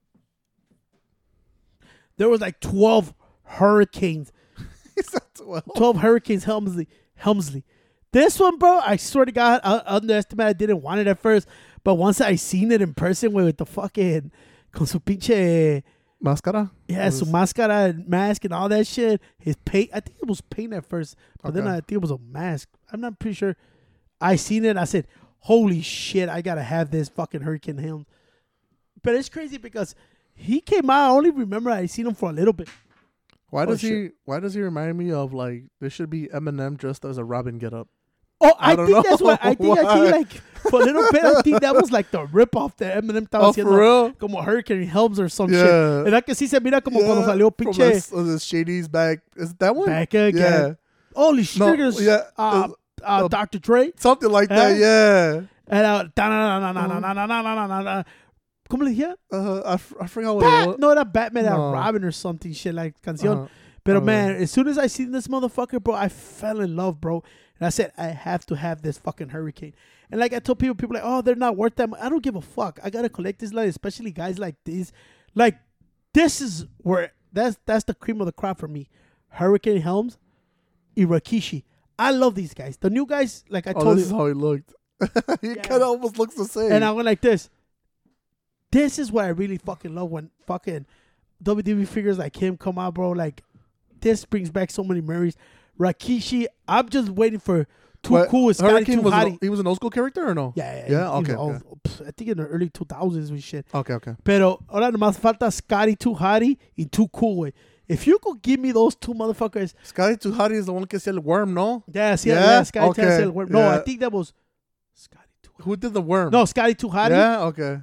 there was like twelve hurricanes. He said twelve. twelve hurricanes Helmsley. Helmsley. This one, bro, I swear to God, I underestimated. I didn't want it at first. But once I seen it in person with the fucking, con su pinche, Máscara? yeah, Was- su máscara and mask and all that shit. His paint, I think it was paint at first. But then Okay. I think it was a mask. I'm not pretty sure. I seen it. I said, holy shit, I got to have this fucking Hurricane Helm. But it's crazy because he came out. I only remember I seen him for a little bit. Why Oh, does shit. he? Why does he remind me of like there should be Eminem dressed as a Robin get up? Oh, I I, don't think that's know what I think. I why. think like for a little bit, I think that was like the rip off that Eminem estaba Oh, haciendo for real? como Hurricane Helms or some Yeah. shit. And I can see se mira como cuando salió from pinche this, uh, this Shady's back. Is it that one? back again. Yeah, Holy No, shit! yeah, uh, uh, uh, Doctor Dre something like that. Eh? Yeah. and uh, da na na na na na na na na na na. ¿Cómo le decía? Uh, I, f- I forgot what it Bat, was. no, that Batman, that No. Robin or something shit like canción. Uh-huh. But Oh, man, yeah. as soon as I seen this motherfucker, bro, I fell in love, bro. And I said, I have to have this fucking Hurricane. And like I told people, people like, oh, they're not worth that much. I don't give a fuck. I gotta collect this, like, especially guys like these. Like, this is where that's that's the cream of the crop for me. Hurricane Helms, Irakishi. I love these guys. The new guys, like I Oh, told this is you, how he looked. he Yeah. kind of almost looks the same. and I went like this. This is what I really fucking love when fucking W W E figures like him come out, bro. Like, this brings back so many memories. Rikishi, I'm just waiting for Too What, Cool with Scotty Hurricane Too was an, Hottie. he was an old school character or no? Yeah, yeah, Yeah? he- he was Okay, all- okay. pff, I think in the early two thousands and shit. Okay, okay. Pero ahora nomás falta Scotty Too Hottie y Too Cool, güey. If you could give me those two motherfuckers, Scotty Too Hottie is the one que hacía el worm, no? yeah, see, Yeah? yeah, Scotty Okay, Too Hottie. work. No, I yeah. think that was Scotty Too Hottie. Who did the worm? No, Scotty Too Hottie. Yeah, okay.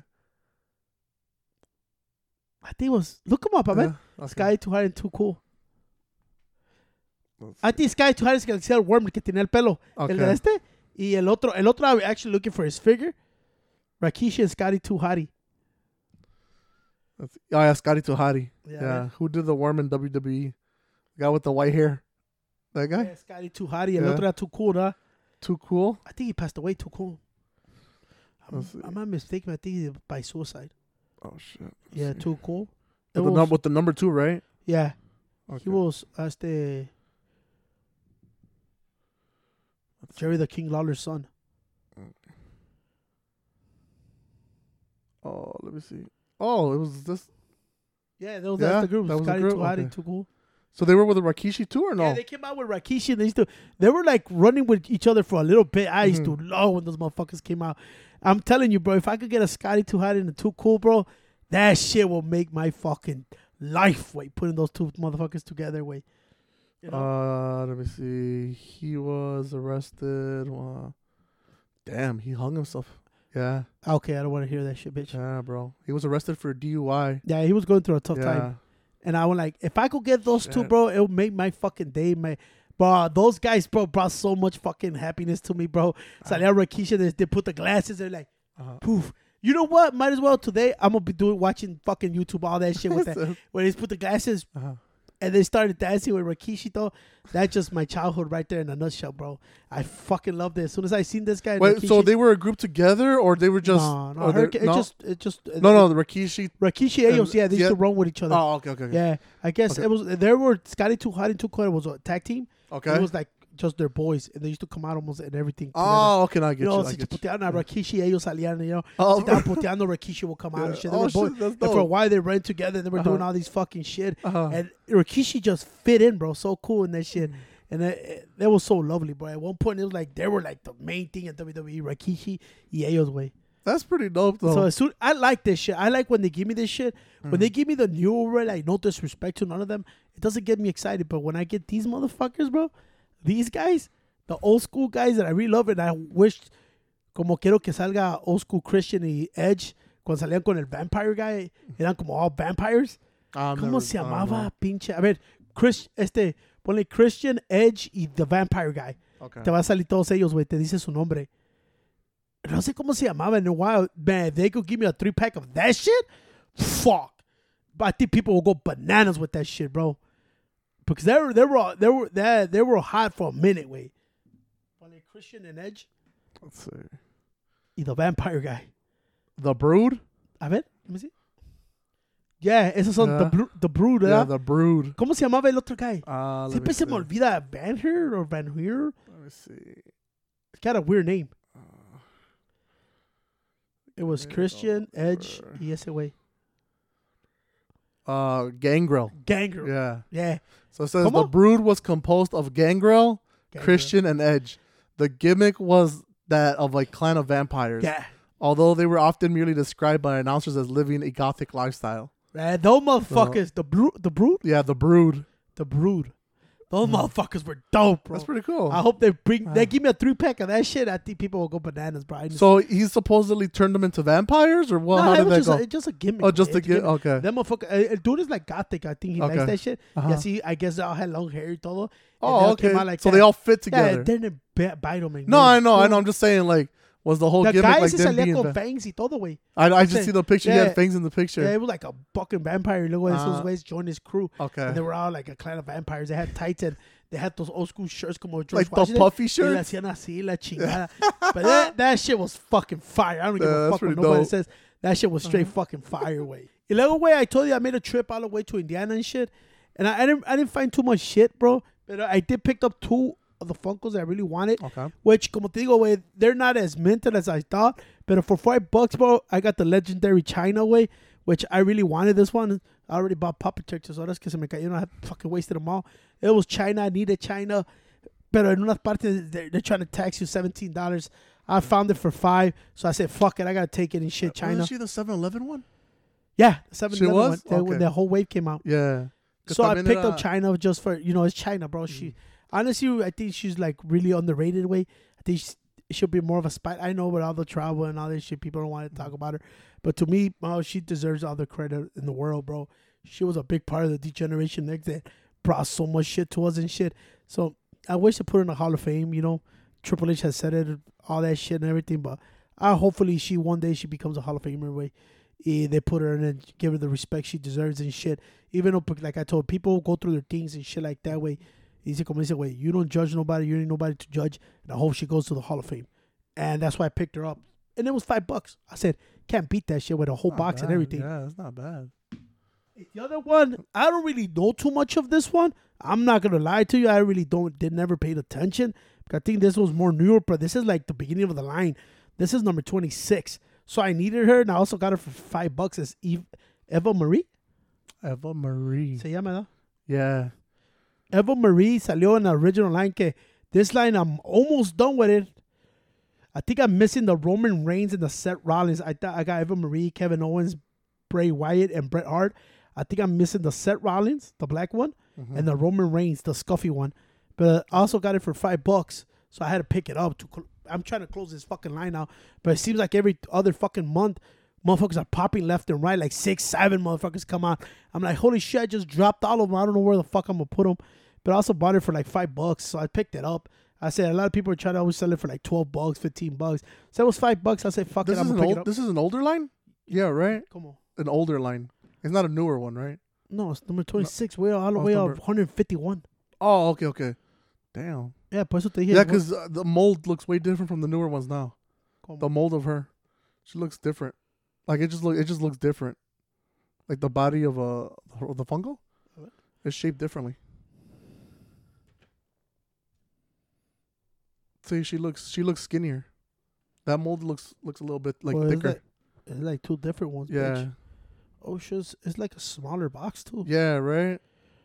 I think it was. Look him up, I bet. Yeah, okay. Scotty Too Hottie and Too Cool. Let's I think Scotty Too Hottie es que le hacía el worm, el que tenía el pelo. Okay. El de este. Y el otro, el otro, I'm actually looking for his figure. Rikishi and Scotty Too Hottie. Let's- Oh, yeah, Scotty Too Hottie. Yeah, Yeah. man. Who did the worm in W W E? The guy with the white hair. That guy? Yeah, Scotty Too Hottie. El Yeah. otro era Too Cool, ¿no? Too cool? I think he passed away Too Cool. I'm, Let's see. I'm not mistaken. I think he by suicide. Oh, shit. Let's Yeah, see. Too Cool. It With the, was- num- with the number two, right? yeah, Okay. he was este Jerry the King Lawler's son. Oh, let me see. Oh, it was this. Yeah, that was, Yeah, that's the group. that was the Scotty group? Too Hottie, Okay. Too Cool. So they were with the Rikishi too, or no? Yeah, they came out with Rikishi and they used to, they were like running with each other for a little bit. I used Mhm. to love when those motherfuckers came out. I'm telling you, bro, if I could get a Scotty Too Hottie and a Too Cool, bro, that shit will make my fucking life, wait, putting those two motherfuckers together, wait. You know? Uh, let me see. He was arrested. Uh, damn, he hung himself. Yeah, Okay, I don't want to hear that shit, bitch. yeah, bro. He was arrested for D U I. Yeah, he was going through a tough Yeah. time. And I was like, if I could get those two, Shit. bro, it would make my fucking day. My, bro, those guys, bro, brought so much fucking happiness to me, bro. Salía Rikishi, they, they put the glasses, they're like, Uh-huh. poof. You know what? Might as well today, I'm going to be doing, watching fucking YouTube, all that shit with that. When they put the glasses Uh-huh. and they started dancing with Rikishi, though, that's just my childhood right there in a nutshell, bro. I fucking loved it. As soon as I seen this guy, Wait, so Rikishi- they were a group together, or they were just? no, no, or they- Hurricane- it no? just, it just, no, no, the Rikishi. Rikishi, ellos, and- yeah, they used yeah. to run with each other. Oh, okay, okay, okay. Yeah, I guess Okay. it was. There were Scotty Too Hot and Too Cold was a tag team. Okay. It was like just their boys, and they used to come out almost and everything. Oh, okay, now I together. get you you. know, I si te get you. puteaban a Rikishi, ellos salían, you know. Oh, Si estaban puteando, Rikishi will come out and Yeah. shit. They Oh, were shit, boys. that's And for a dope. while, they ran together. They were doing Uh-huh. all these fucking shit. Uh-huh. And Rikishi just fit in, bro. So cool in that shit. And it, it, that was so lovely, bro. At one point, it was like they were like the main thing in W W E. Rikishi y ellos, way. That's pretty dope, though. So as soon, I like this shit. I like when they give me this shit. When they give me the newer, like no disrespect to none of them, it doesn't get me excited. But when I get these motherfuckers, bro, these guys, the old school guys that I really love, and I wish como quiero que salga Old School Christian y Edge, cuando salían con el Vampire Guy, eran como all vampires. I'm ¿Cómo never- se I don't llamaba, know. pinche? A ver, Chris, este, ponle Christian, Edge y The Vampire Guy. Okay. Te va a salir todos ellos, güey. Te dice su nombre. No sé cómo se llamaba in a while. Man, they could give me a three pack of that shit. Fuck. But I think people will go bananas with that shit, bro. Because they were, they were, they were, they, they were hot for a minute, güey. Ponle Christian and Edge Let's see. y The Vampire Guy. The Brood? A ver, let me see. Yeah, esos son Yeah. the, Bru- the Brood, Yeah, ¿verdad? The Brood. ¿Cómo se llamaba el otro guy? Uh, let me Siempre se see. me olvida Van Her or Van Her. Let me see. It's got a weird name. Uh, It was Let me Christian, go Edge, over. y ese güey. uh, Gangrel. Gangrel. Yeah. Yeah. So it says ¿Cómo? the Brood was composed of Gangrel, Gangrel. Christian, and Edge. The gimmick was that of a clan of vampires, Yeah. although they were often merely described by announcers as living a gothic lifestyle. Man, those motherfuckers, the brood, the brood, Yeah, the Brood. the brood. Those motherfuckers were dope, bro. That's pretty cool. I hope they bring, they Ah. give me a three pack of that shit. I think people will go bananas, bro. I just- So he supposedly turned them into vampires, or what? no, How it did was that just, go? a, it's just a gimmick. Oh, just man. to get It's okay. That motherfucker, uh, el dude is like gothic. I think he likes Okay. that shit. Uh-huh. Yeah, see, I guess they all had long hair y todo. and they Oh, all okay. came out like so that. they all fit Yeah, together. they didn't ba- bite them. no, I know, I know. I'm just saying, like, was the whole The gimmick guy like se them salía being? con va- fangs y todo, güey. I, I just saying, see the picture. He yeah. had fangs in the picture. Yeah, it was like a fucking vampire. Y luego esos Ah. güeyes joined his crew. Okay. And they were all like a clan of vampires. They had tights and they had those old school shirts como George Like the Washington. puffy Y le shirts. hacían así, la chingada. But that, that shit was fucking fire. I don't give Yeah, a that's fuck what pretty nobody dope. says. That shit was straight fucking fire, way. Y luego, way, I told you I made a trip all the way to Indiana and shit. And I, I didn't I didn't find too much shit, bro. But I did pick up two of the Funkos that I really wanted. Okay. Which, como te digo, way, they're not as minted as I thought. But for five bucks, bro, I got the legendary China way, which I really wanted this one. I already bought Papa Churches horas que se me cayeron. I had fucking wasted them all. It was China. I needed China. Pero en unas partes, they're, they're trying to tax you seventeen dollars. I found it for five. So I said, fuck it. I got to take it and shit, China. Wasn't she the seven eleven one? Yeah, the seven eleven was? one. They- When Okay. the whole wave came out. Yeah. So I también picked era- up China just for, you know, it's China, bro. She, honestly, I think she's like really underrated way. I think she's, she'll be more of a spot. I know with all the travel and all this shit, people don't want to talk about her. But to me, oh, she deserves all the credit in the world, bro. She was a big part of the Degeneration X that brought so much shit to us and shit. So I wish to put her in the Hall of Fame, you know. Triple H has said it, all that shit and everything. But uh, hopefully she one day she becomes a Hall of Famer way. Eh, they put her in and give her the respect she deserves and shit. Even though, like I told, people go through their things and shit like that way. Easy como dice, way, you don't judge nobody, you ain't nobody to judge. And I hope she goes to the Hall of Fame. And that's why I picked her up. And it was five bucks. I said, can't beat that shit with a whole Not box and bad. everything. Yeah, that's not bad. The other one, I don't really know too much of this one. I'm not gonna lie to you. I really don't. Did never paid attention. I think this was more newer, but this is like the beginning of the line. This is number twenty-six. So I needed her, and I also got her for five bucks. As Eve, Eva Marie. Eva Marie. Se llama, ¿no? Yeah. Eva Marie salió in the original line. Que this line, I'm almost done with it. I think I'm missing the Roman Reigns and the Seth Rollins. I thought I got Eva Marie, Kevin Owens, Bray Wyatt, and Bret Hart. I think I'm missing the Seth Rollins, the black one, Mm-hmm. and the Roman Reigns, the scuffy one. But I also got it for five bucks, so I had to pick it up. To cl- I'm trying to close this fucking line out, but it seems like every other fucking month, motherfuckers are popping left and right. Like six, seven motherfuckers come out. I'm like, holy shit! I just dropped all of them. I don't know where the fuck I'm gonna put them. But I also bought it for like five bucks, so I picked it up. I said a lot of people are trying to always sell it for like twelve bucks, fifteen bucks. So it was five bucks. I said, fuck This it, I'm is gonna an pick it old. up. This is an older line. Yeah, right. Come on. An older line. It's not a newer one, right? No, it's number twenty-six. We're all the Oh, way it's up number- one fifty-one. Oh, okay, okay. Damn. Yeah, por eso te dije. Yeah, because uh, the mold looks way different from the newer ones now. Como- The mold of her, she looks different. Like it just look, it just looks different. Like the body of a uh, the fungo, What? is shaped differently. See, she looks she looks skinnier. That mold looks looks a little bit like Well, it's thicker. like, it's like two different ones. Yeah, Bitch. Oh, shit. It's like a smaller box, too. yeah, right.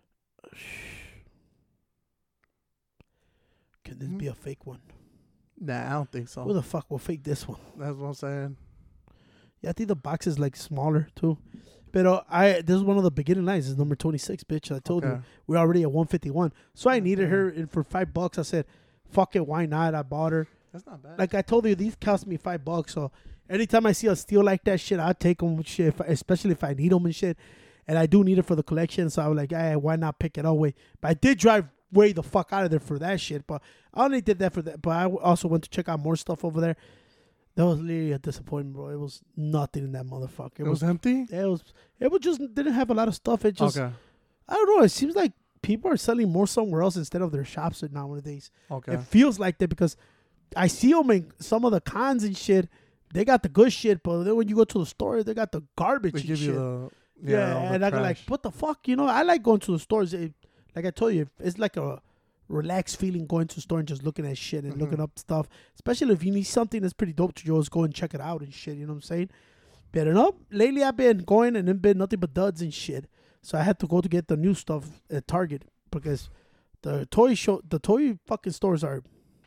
Can this Mhm. be a fake one? Nah, I don't think Who so. the fuck will fake this one? That's what I'm saying. Yeah, I think the box is like smaller, too. But I this is one of the beginning lines. It's number twenty-six, bitch. I told Okay. you. We're already at one fifty-one. So I needed Okay. her, and for five bucks, I said, fuck it, why not? I bought her. That's not bad. Like I told you, these cost me five bucks. So anytime I see a steal like that shit, I take them. Shit, if, especially if I need them and shit. And I do need it for the collection, so I was like, hey, why not pick it up? Way, but I did drive way the fuck out of there for that shit. But I only did that for that. But I also went to check out more stuff over there. That was literally a disappointment, bro. It was nothing in that motherfucker. It, it was, was empty. It was. It was just didn't have a lot of stuff. It just. Okay. I don't know. It seems like people are selling more somewhere else instead of their shops nowadays. Okay. It feels like that because I see them in some of the cons and shit. They got the good shit, but then when you go to the store, they got the garbage They and give shit. you the Yeah, yeah and I go like, what the fuck? You know, I like going to the stores. It, like I told you, it's like a relaxed feeling going to the store and just looking at shit and Mhm. looking up stuff. Especially if you need something that's pretty dope to just go and check it out and shit. You know what I'm saying? But you know, lately I've been going and it been nothing but duds and shit. So I had to go to get the new stuff at Target because the toy show, the toy fucking stores are,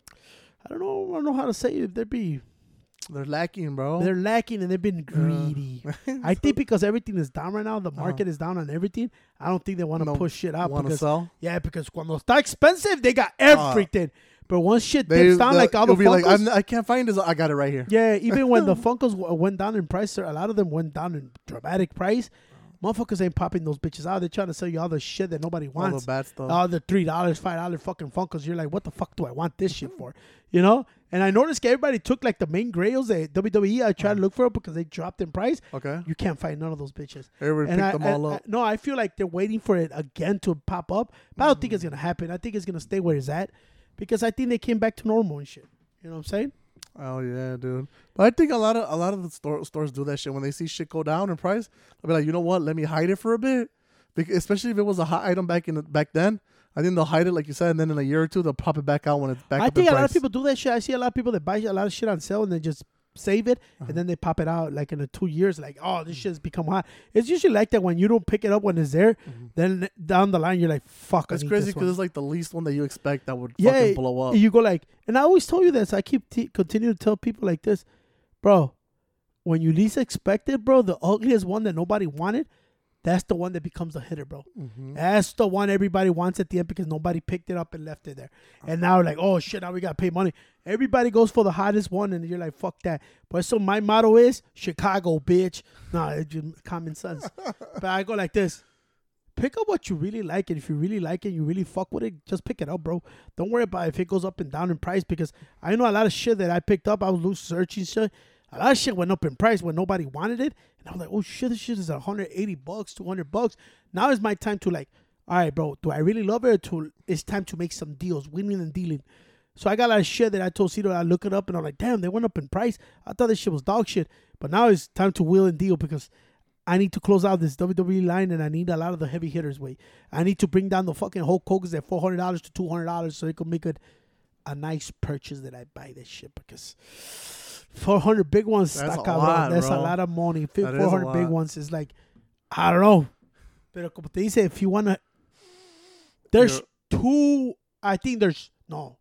I don't know, I don't know how to say it. They'd be, They're lacking, bro. they're lacking and they've been greedy. I think because everything is down right now, the market Uh-huh. is down on everything. I don't think they want to No, push shit out Want to because sell? yeah, because cuando está expensive, they got everything. but once shit They, dips down, the- like all the it'll be like, Funkos, I'm, I can't find this. I got it right here. yeah, even when the Funkos w- went down in price, a lot of them went down in dramatic price. Motherfuckers ain't popping those bitches out. They're trying to sell you all the shit that nobody All wants. the bad stuff. All the three dollars, five dollars fucking Funkos. You're like, what the fuck do I want this shit for? You know? And I noticed everybody took like the main grails at W W E. I tried to look for it because they dropped in price. okay. You can't find none of those bitches. Everybody And picked I, them all I- up. I- no, I feel like they're waiting for it again to pop up. But I don't think it's gonna happen. I think it's gonna stay where it's at because I think they came back to normal and shit. You know what I'm saying? Oh yeah, dude. But I think a lot of a lot of the store, stores do that shit when they see shit go down in price. They'll be like, you know what? Let me hide it for a bit, because, especially if it was a hot item back in the, back then. I think they'll hide it, like you said, and then in a year or two they'll pop it back out when it's back I up think in a lot price. of people do that shit. I see a lot of people that buy a lot of shit on sale and they just save it Uh-huh. and then they pop it out like in a two years. Like, oh, this shit's become hot. It's usually like that when you don't pick it up when it's there. Mhm. Then down the line you're like, fuck. I It's need crazy this because one. it's like the least one that you expect that would Yeah, fucking blow up. You go like, and I always told you this. I keep t- continue to tell people like this, bro. When you least expect it, bro, the ugliest one that nobody wanted, that's the one that becomes the hitter, bro. Mhm. That's the one everybody wants at the end because nobody picked it up and left it there. And now like, oh shit, now we gotta pay money. Everybody goes for the hottest one, and you're like, fuck that. But so my motto is Chicago, bitch. Nah, it's just common sense. But I go like this. Pick up what you really like, and if you really like it, you really fuck with it, just pick it up, bro. Don't worry about if it goes up and down in price because I know a lot of shit that I picked up. I was loose searching shit. A lot of shit went up in price when nobody wanted it, and I was like, "Oh shit, this shit is one hundred eighty bucks, two hundred bucks." Now is my time to like, all right, bro. Do I really love it? Or to, it's time to make some deals, winning and dealing. So I got a lot of shit that I told Cito I look it up, and I'm like, "Damn, they went up in price." I thought this shit was dog shit, but now it's time to wheel and deal because I need to close out this W W E line, and I need a lot of the heavy hitters. Way I need to bring down the fucking Hulk Hogan's at four hundred dollars to two hundred dollars, so they can make it a nice purchase that I buy this shit because. four hundred big ones, That's está a cabrón. lot, That's bro. a lot of money. Fi- That is a four hundred big lot. ones is like, I don't know. Pero como te dice, if you want to, there's two, I think there's, no,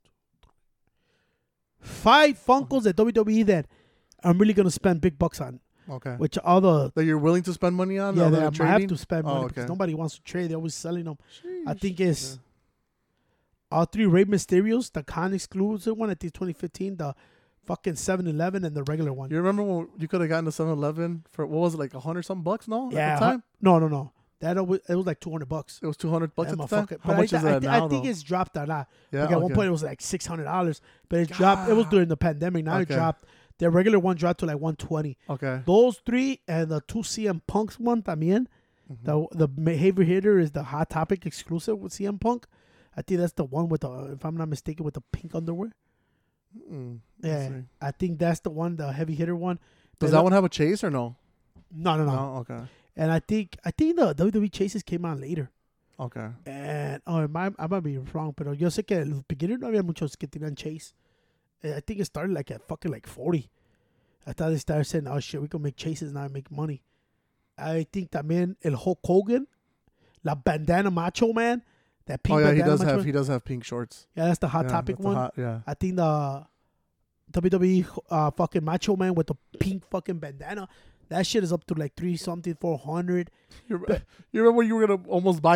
five Funkos at W W E that I'm really going to spend big bucks on, Okay. which all the, That you're willing to spend money on? yeah, other that I than might have trading? to spend Oh, money okay. because nobody wants to trade. They're always selling them. I Sheesh. think it's all three Rey Mysterios, the con exclusive one, I think twenty fifteen, the fucking seven eleven, and the regular one. You remember when you could have gotten the seven eleven for, what was it, like a hundred something bucks? No? Yeah, At the time? No, no, no. That was, it was like two hundred bucks. It was two hundred bucks That at the time? motherfucker- How but much I, is I, that thi- now, I think though? it's dropped a lot. Yeah, Like at one okay. point it was like six hundred dollars, but it dropped. It was God. during the pandemic. Now it Okay. dropped. The regular one dropped to like one twenty. Okay. Those three and the two C M Punks one también. Mhm. The the behavior hitter is the Hot Topic exclusive with C M Punk. I think that's the one with the, if I'm not mistaken, with the pink underwear. Mm, let's Yeah, see. I think that's the one, the heavy hitter one. Does And that the- one have a chase or no? No, no, no. No? Okay. And I think I think the W W E chases came out later. Okay. And oh, I might, I might be wrong, pero yo sé que en los beginners no había muchos que tenían chase. Eh, I think it started like at fucking like forty. I thought they started saying, oh shit, we can make chases now and make money. I think también el Hulk Hogan, la bandana Macho Man, that pink Oh yeah, he bandana does Macho have Man. he does have pink shorts. Yeah, that's the Hot Yeah, Topic that's a one. hot- yeah. I think the W W E uh, fucking Macho Man with the pink fucking bandana, that shit is up to like three something, four hundred. You, re- you remember when you were gonna almost buy it?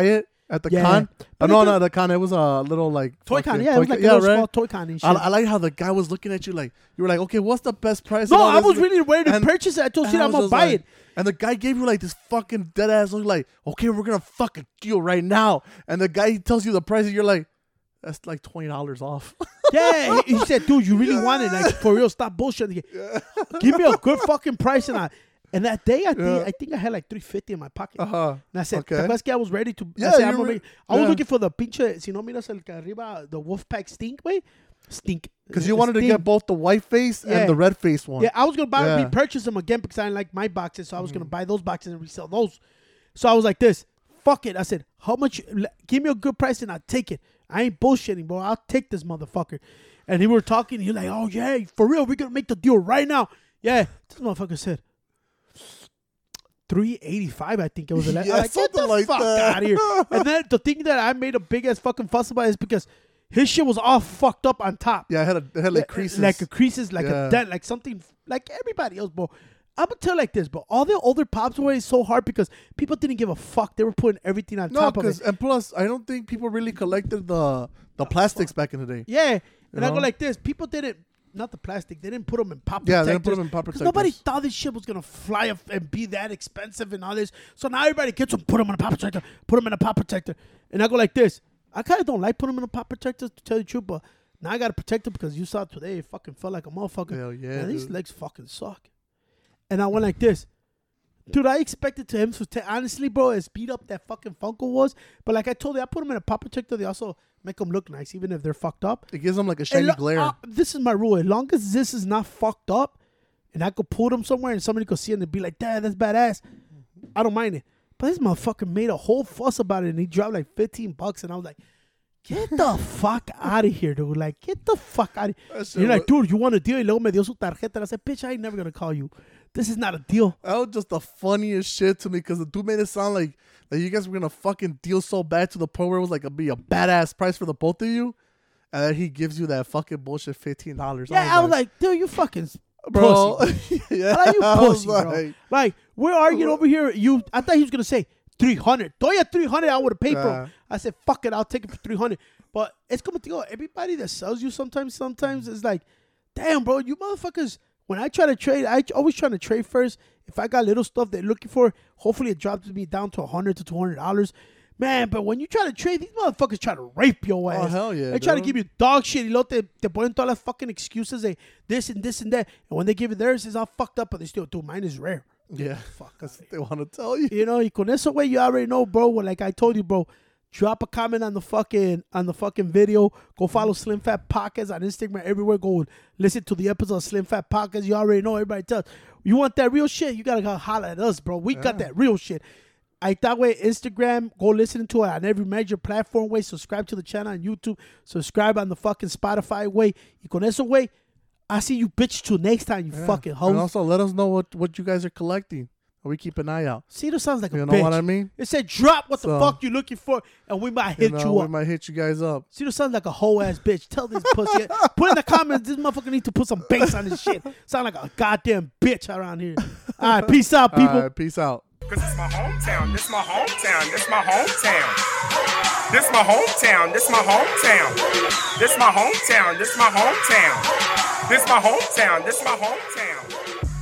At the Yeah. con? But Oh, no, it no, does- the con. It was a little like Toy fucking con, yeah, it was like yeah, a little right? small toy con and shit. I, I like how the guy was looking at you like you were like, okay, what's the best price? no, and all I this? was really ready to And- purchase it. I told and Cedar I I'm was gonna just buy like- it. And the guy gave you like this fucking dead ass look like, okay, we're gonna fucking deal right now. And the guy tells you the price, and you're like, that's like twenty dollars off. Yeah, he, he said, dude, you really want it? Like for real, stop bullshitting. Give me a good fucking price, and I. And that day, I think Yeah. I think I had like three fifty in my pocket. Uh huh. And I said, Okay. the best guy was ready to. Yeah, I, said, I'm you gonna were- make, I was yeah. looking for the pinche, si no miras el que arriba, the Wolfpack stink, way. Stink. Because you wanted to Stink. get both the white face Yeah. and the red face one. Yeah, I was gonna buy Yeah. repurchase them again because I didn't like my boxes, so I was gonna buy those boxes and resell those. So I was like, this, fuck it. I said, how much? l- Give me a good price and I'll take it. I ain't bullshitting, bro. I'll take this motherfucker. And he were talking. He like, oh yeah, for real, we're gonna make the deal right now. Yeah, this motherfucker said. three eighty-five, I think it was. Yeah, I'm like, get something the like fuck that. out of here. And then the thing that I made a big ass fucking fuss about is because his shit was all fucked up on top. Yeah, I had, a, it had like Yeah, creases. Like a creases, like Yeah. a dent, like something like everybody else, bro. I'm gonna tell you like this, bro. All the older pops were so hard because people didn't give a fuck. They were putting everything on no, top of because it. and plus, I don't think people really collected the the plastics back in the day. Yeah. And I know? go like this. People didn't, not the plastic, they didn't put them in pop Yeah, protectors. they didn't put 'em in pop 'Cause nobody protectors. thought this shit was going to fly up and be that expensive and all this. So now everybody gets them, put them in a pop protector, put them in a pop protector. And I go like this. I kind of don't like putting them in a pop protector, to tell you the truth, but now I got to protect them because you saw it today. It fucking felt like a motherfucker. Hell yeah, Man, these dude. legs fucking suck. And I went like this. Dude, I expected to him to ta- honestly, bro, as beat up that fucking Funko was. But like I told you, I put them in a pop protector. They also make them look nice, even if they're fucked up. It gives them like a And shiny lo- glare. uh, this is my rule. As long as this is not fucked up, and I could pull them somewhere, and somebody could see it and be like, "Dad, that's badass," I don't mind it. But this motherfucker made a whole fuss about it, and he dropped like fifteen bucks, and I was like, "Get the fuck out of here, dude! Like, get the fuck out of here!" That shit And you're like, was- "Dude, you want a deal?" Y luego me dio su tarjeta, and I said, "Bitch, I ain't never gonna call you. This is not a deal." That was just the funniest shit to me because the dude made it sound like that you guys were gonna fucking deal so bad to the point where it was like a be a badass price for the both of you, and then he gives you that fucking bullshit fifteen dollars. Yeah, I was like, "Dude, you fucking." bro, Pussy. yeah, I like you I was pussy, bro. like- Like, we're arguing over here. You, I thought he was gonna say three hundred. Throw you three hundred, I would have paid for. Yeah. Him. I said, fuck it, I'll take it for three hundred. But it's como te digo, everybody that sells you sometimes, sometimes is like, damn, bro, you motherfuckers. When I try to trade, I always try to trade first. If I got little stuff they're looking for, hopefully it drops me down to a hundred to two hundred dollars. Man, but when you try to trade, these motherfuckers try to rape your ass. Oh, hell yeah, They try to dude. give you dog shit. Y luego te, te ponen todas las fucking excuses de this and this and that. And when they give you theirs, it's all fucked up, but they still do. Mine is rare. yeah, Fuck. that's what they want to tell you. You know, y con eso, way, you already know, bro. Well, like I told you, bro, drop a comment on the fucking on the fucking video. Go follow Slim Fat Podcast on Instagram, everywhere. Go listen to the episode of Slim Fat Podcast. You already know, everybody does. You want that real shit? You gotta go holler at us, bro. We got that real shit. I thought way Instagram, go listen to it on every major platform way. Subscribe to the channel on YouTube. Subscribe on the fucking Spotify way. Y con eso, way, I see you bitch till next time, you Yeah. fucking And hoes. also let us know what, what you guys are collecting. We keep an eye out. Cedar sounds like a You know bitch. what I mean? It said drop what the So- fuck you looking for, and we might hit you you, know, we up. might hit you guys up. Cedar sounds like a whole ass bitch. Tell this pussy. Put in the comments, this motherfucker need to put some bass on this shit. Sound like a goddamn bitch around here. All right, peace out, people. All right, peace out. Cause it's my hometown, this my hometown, this my hometown. This my hometown, this my hometown. This my hometown, this my hometown. This my hometown, this my hometown.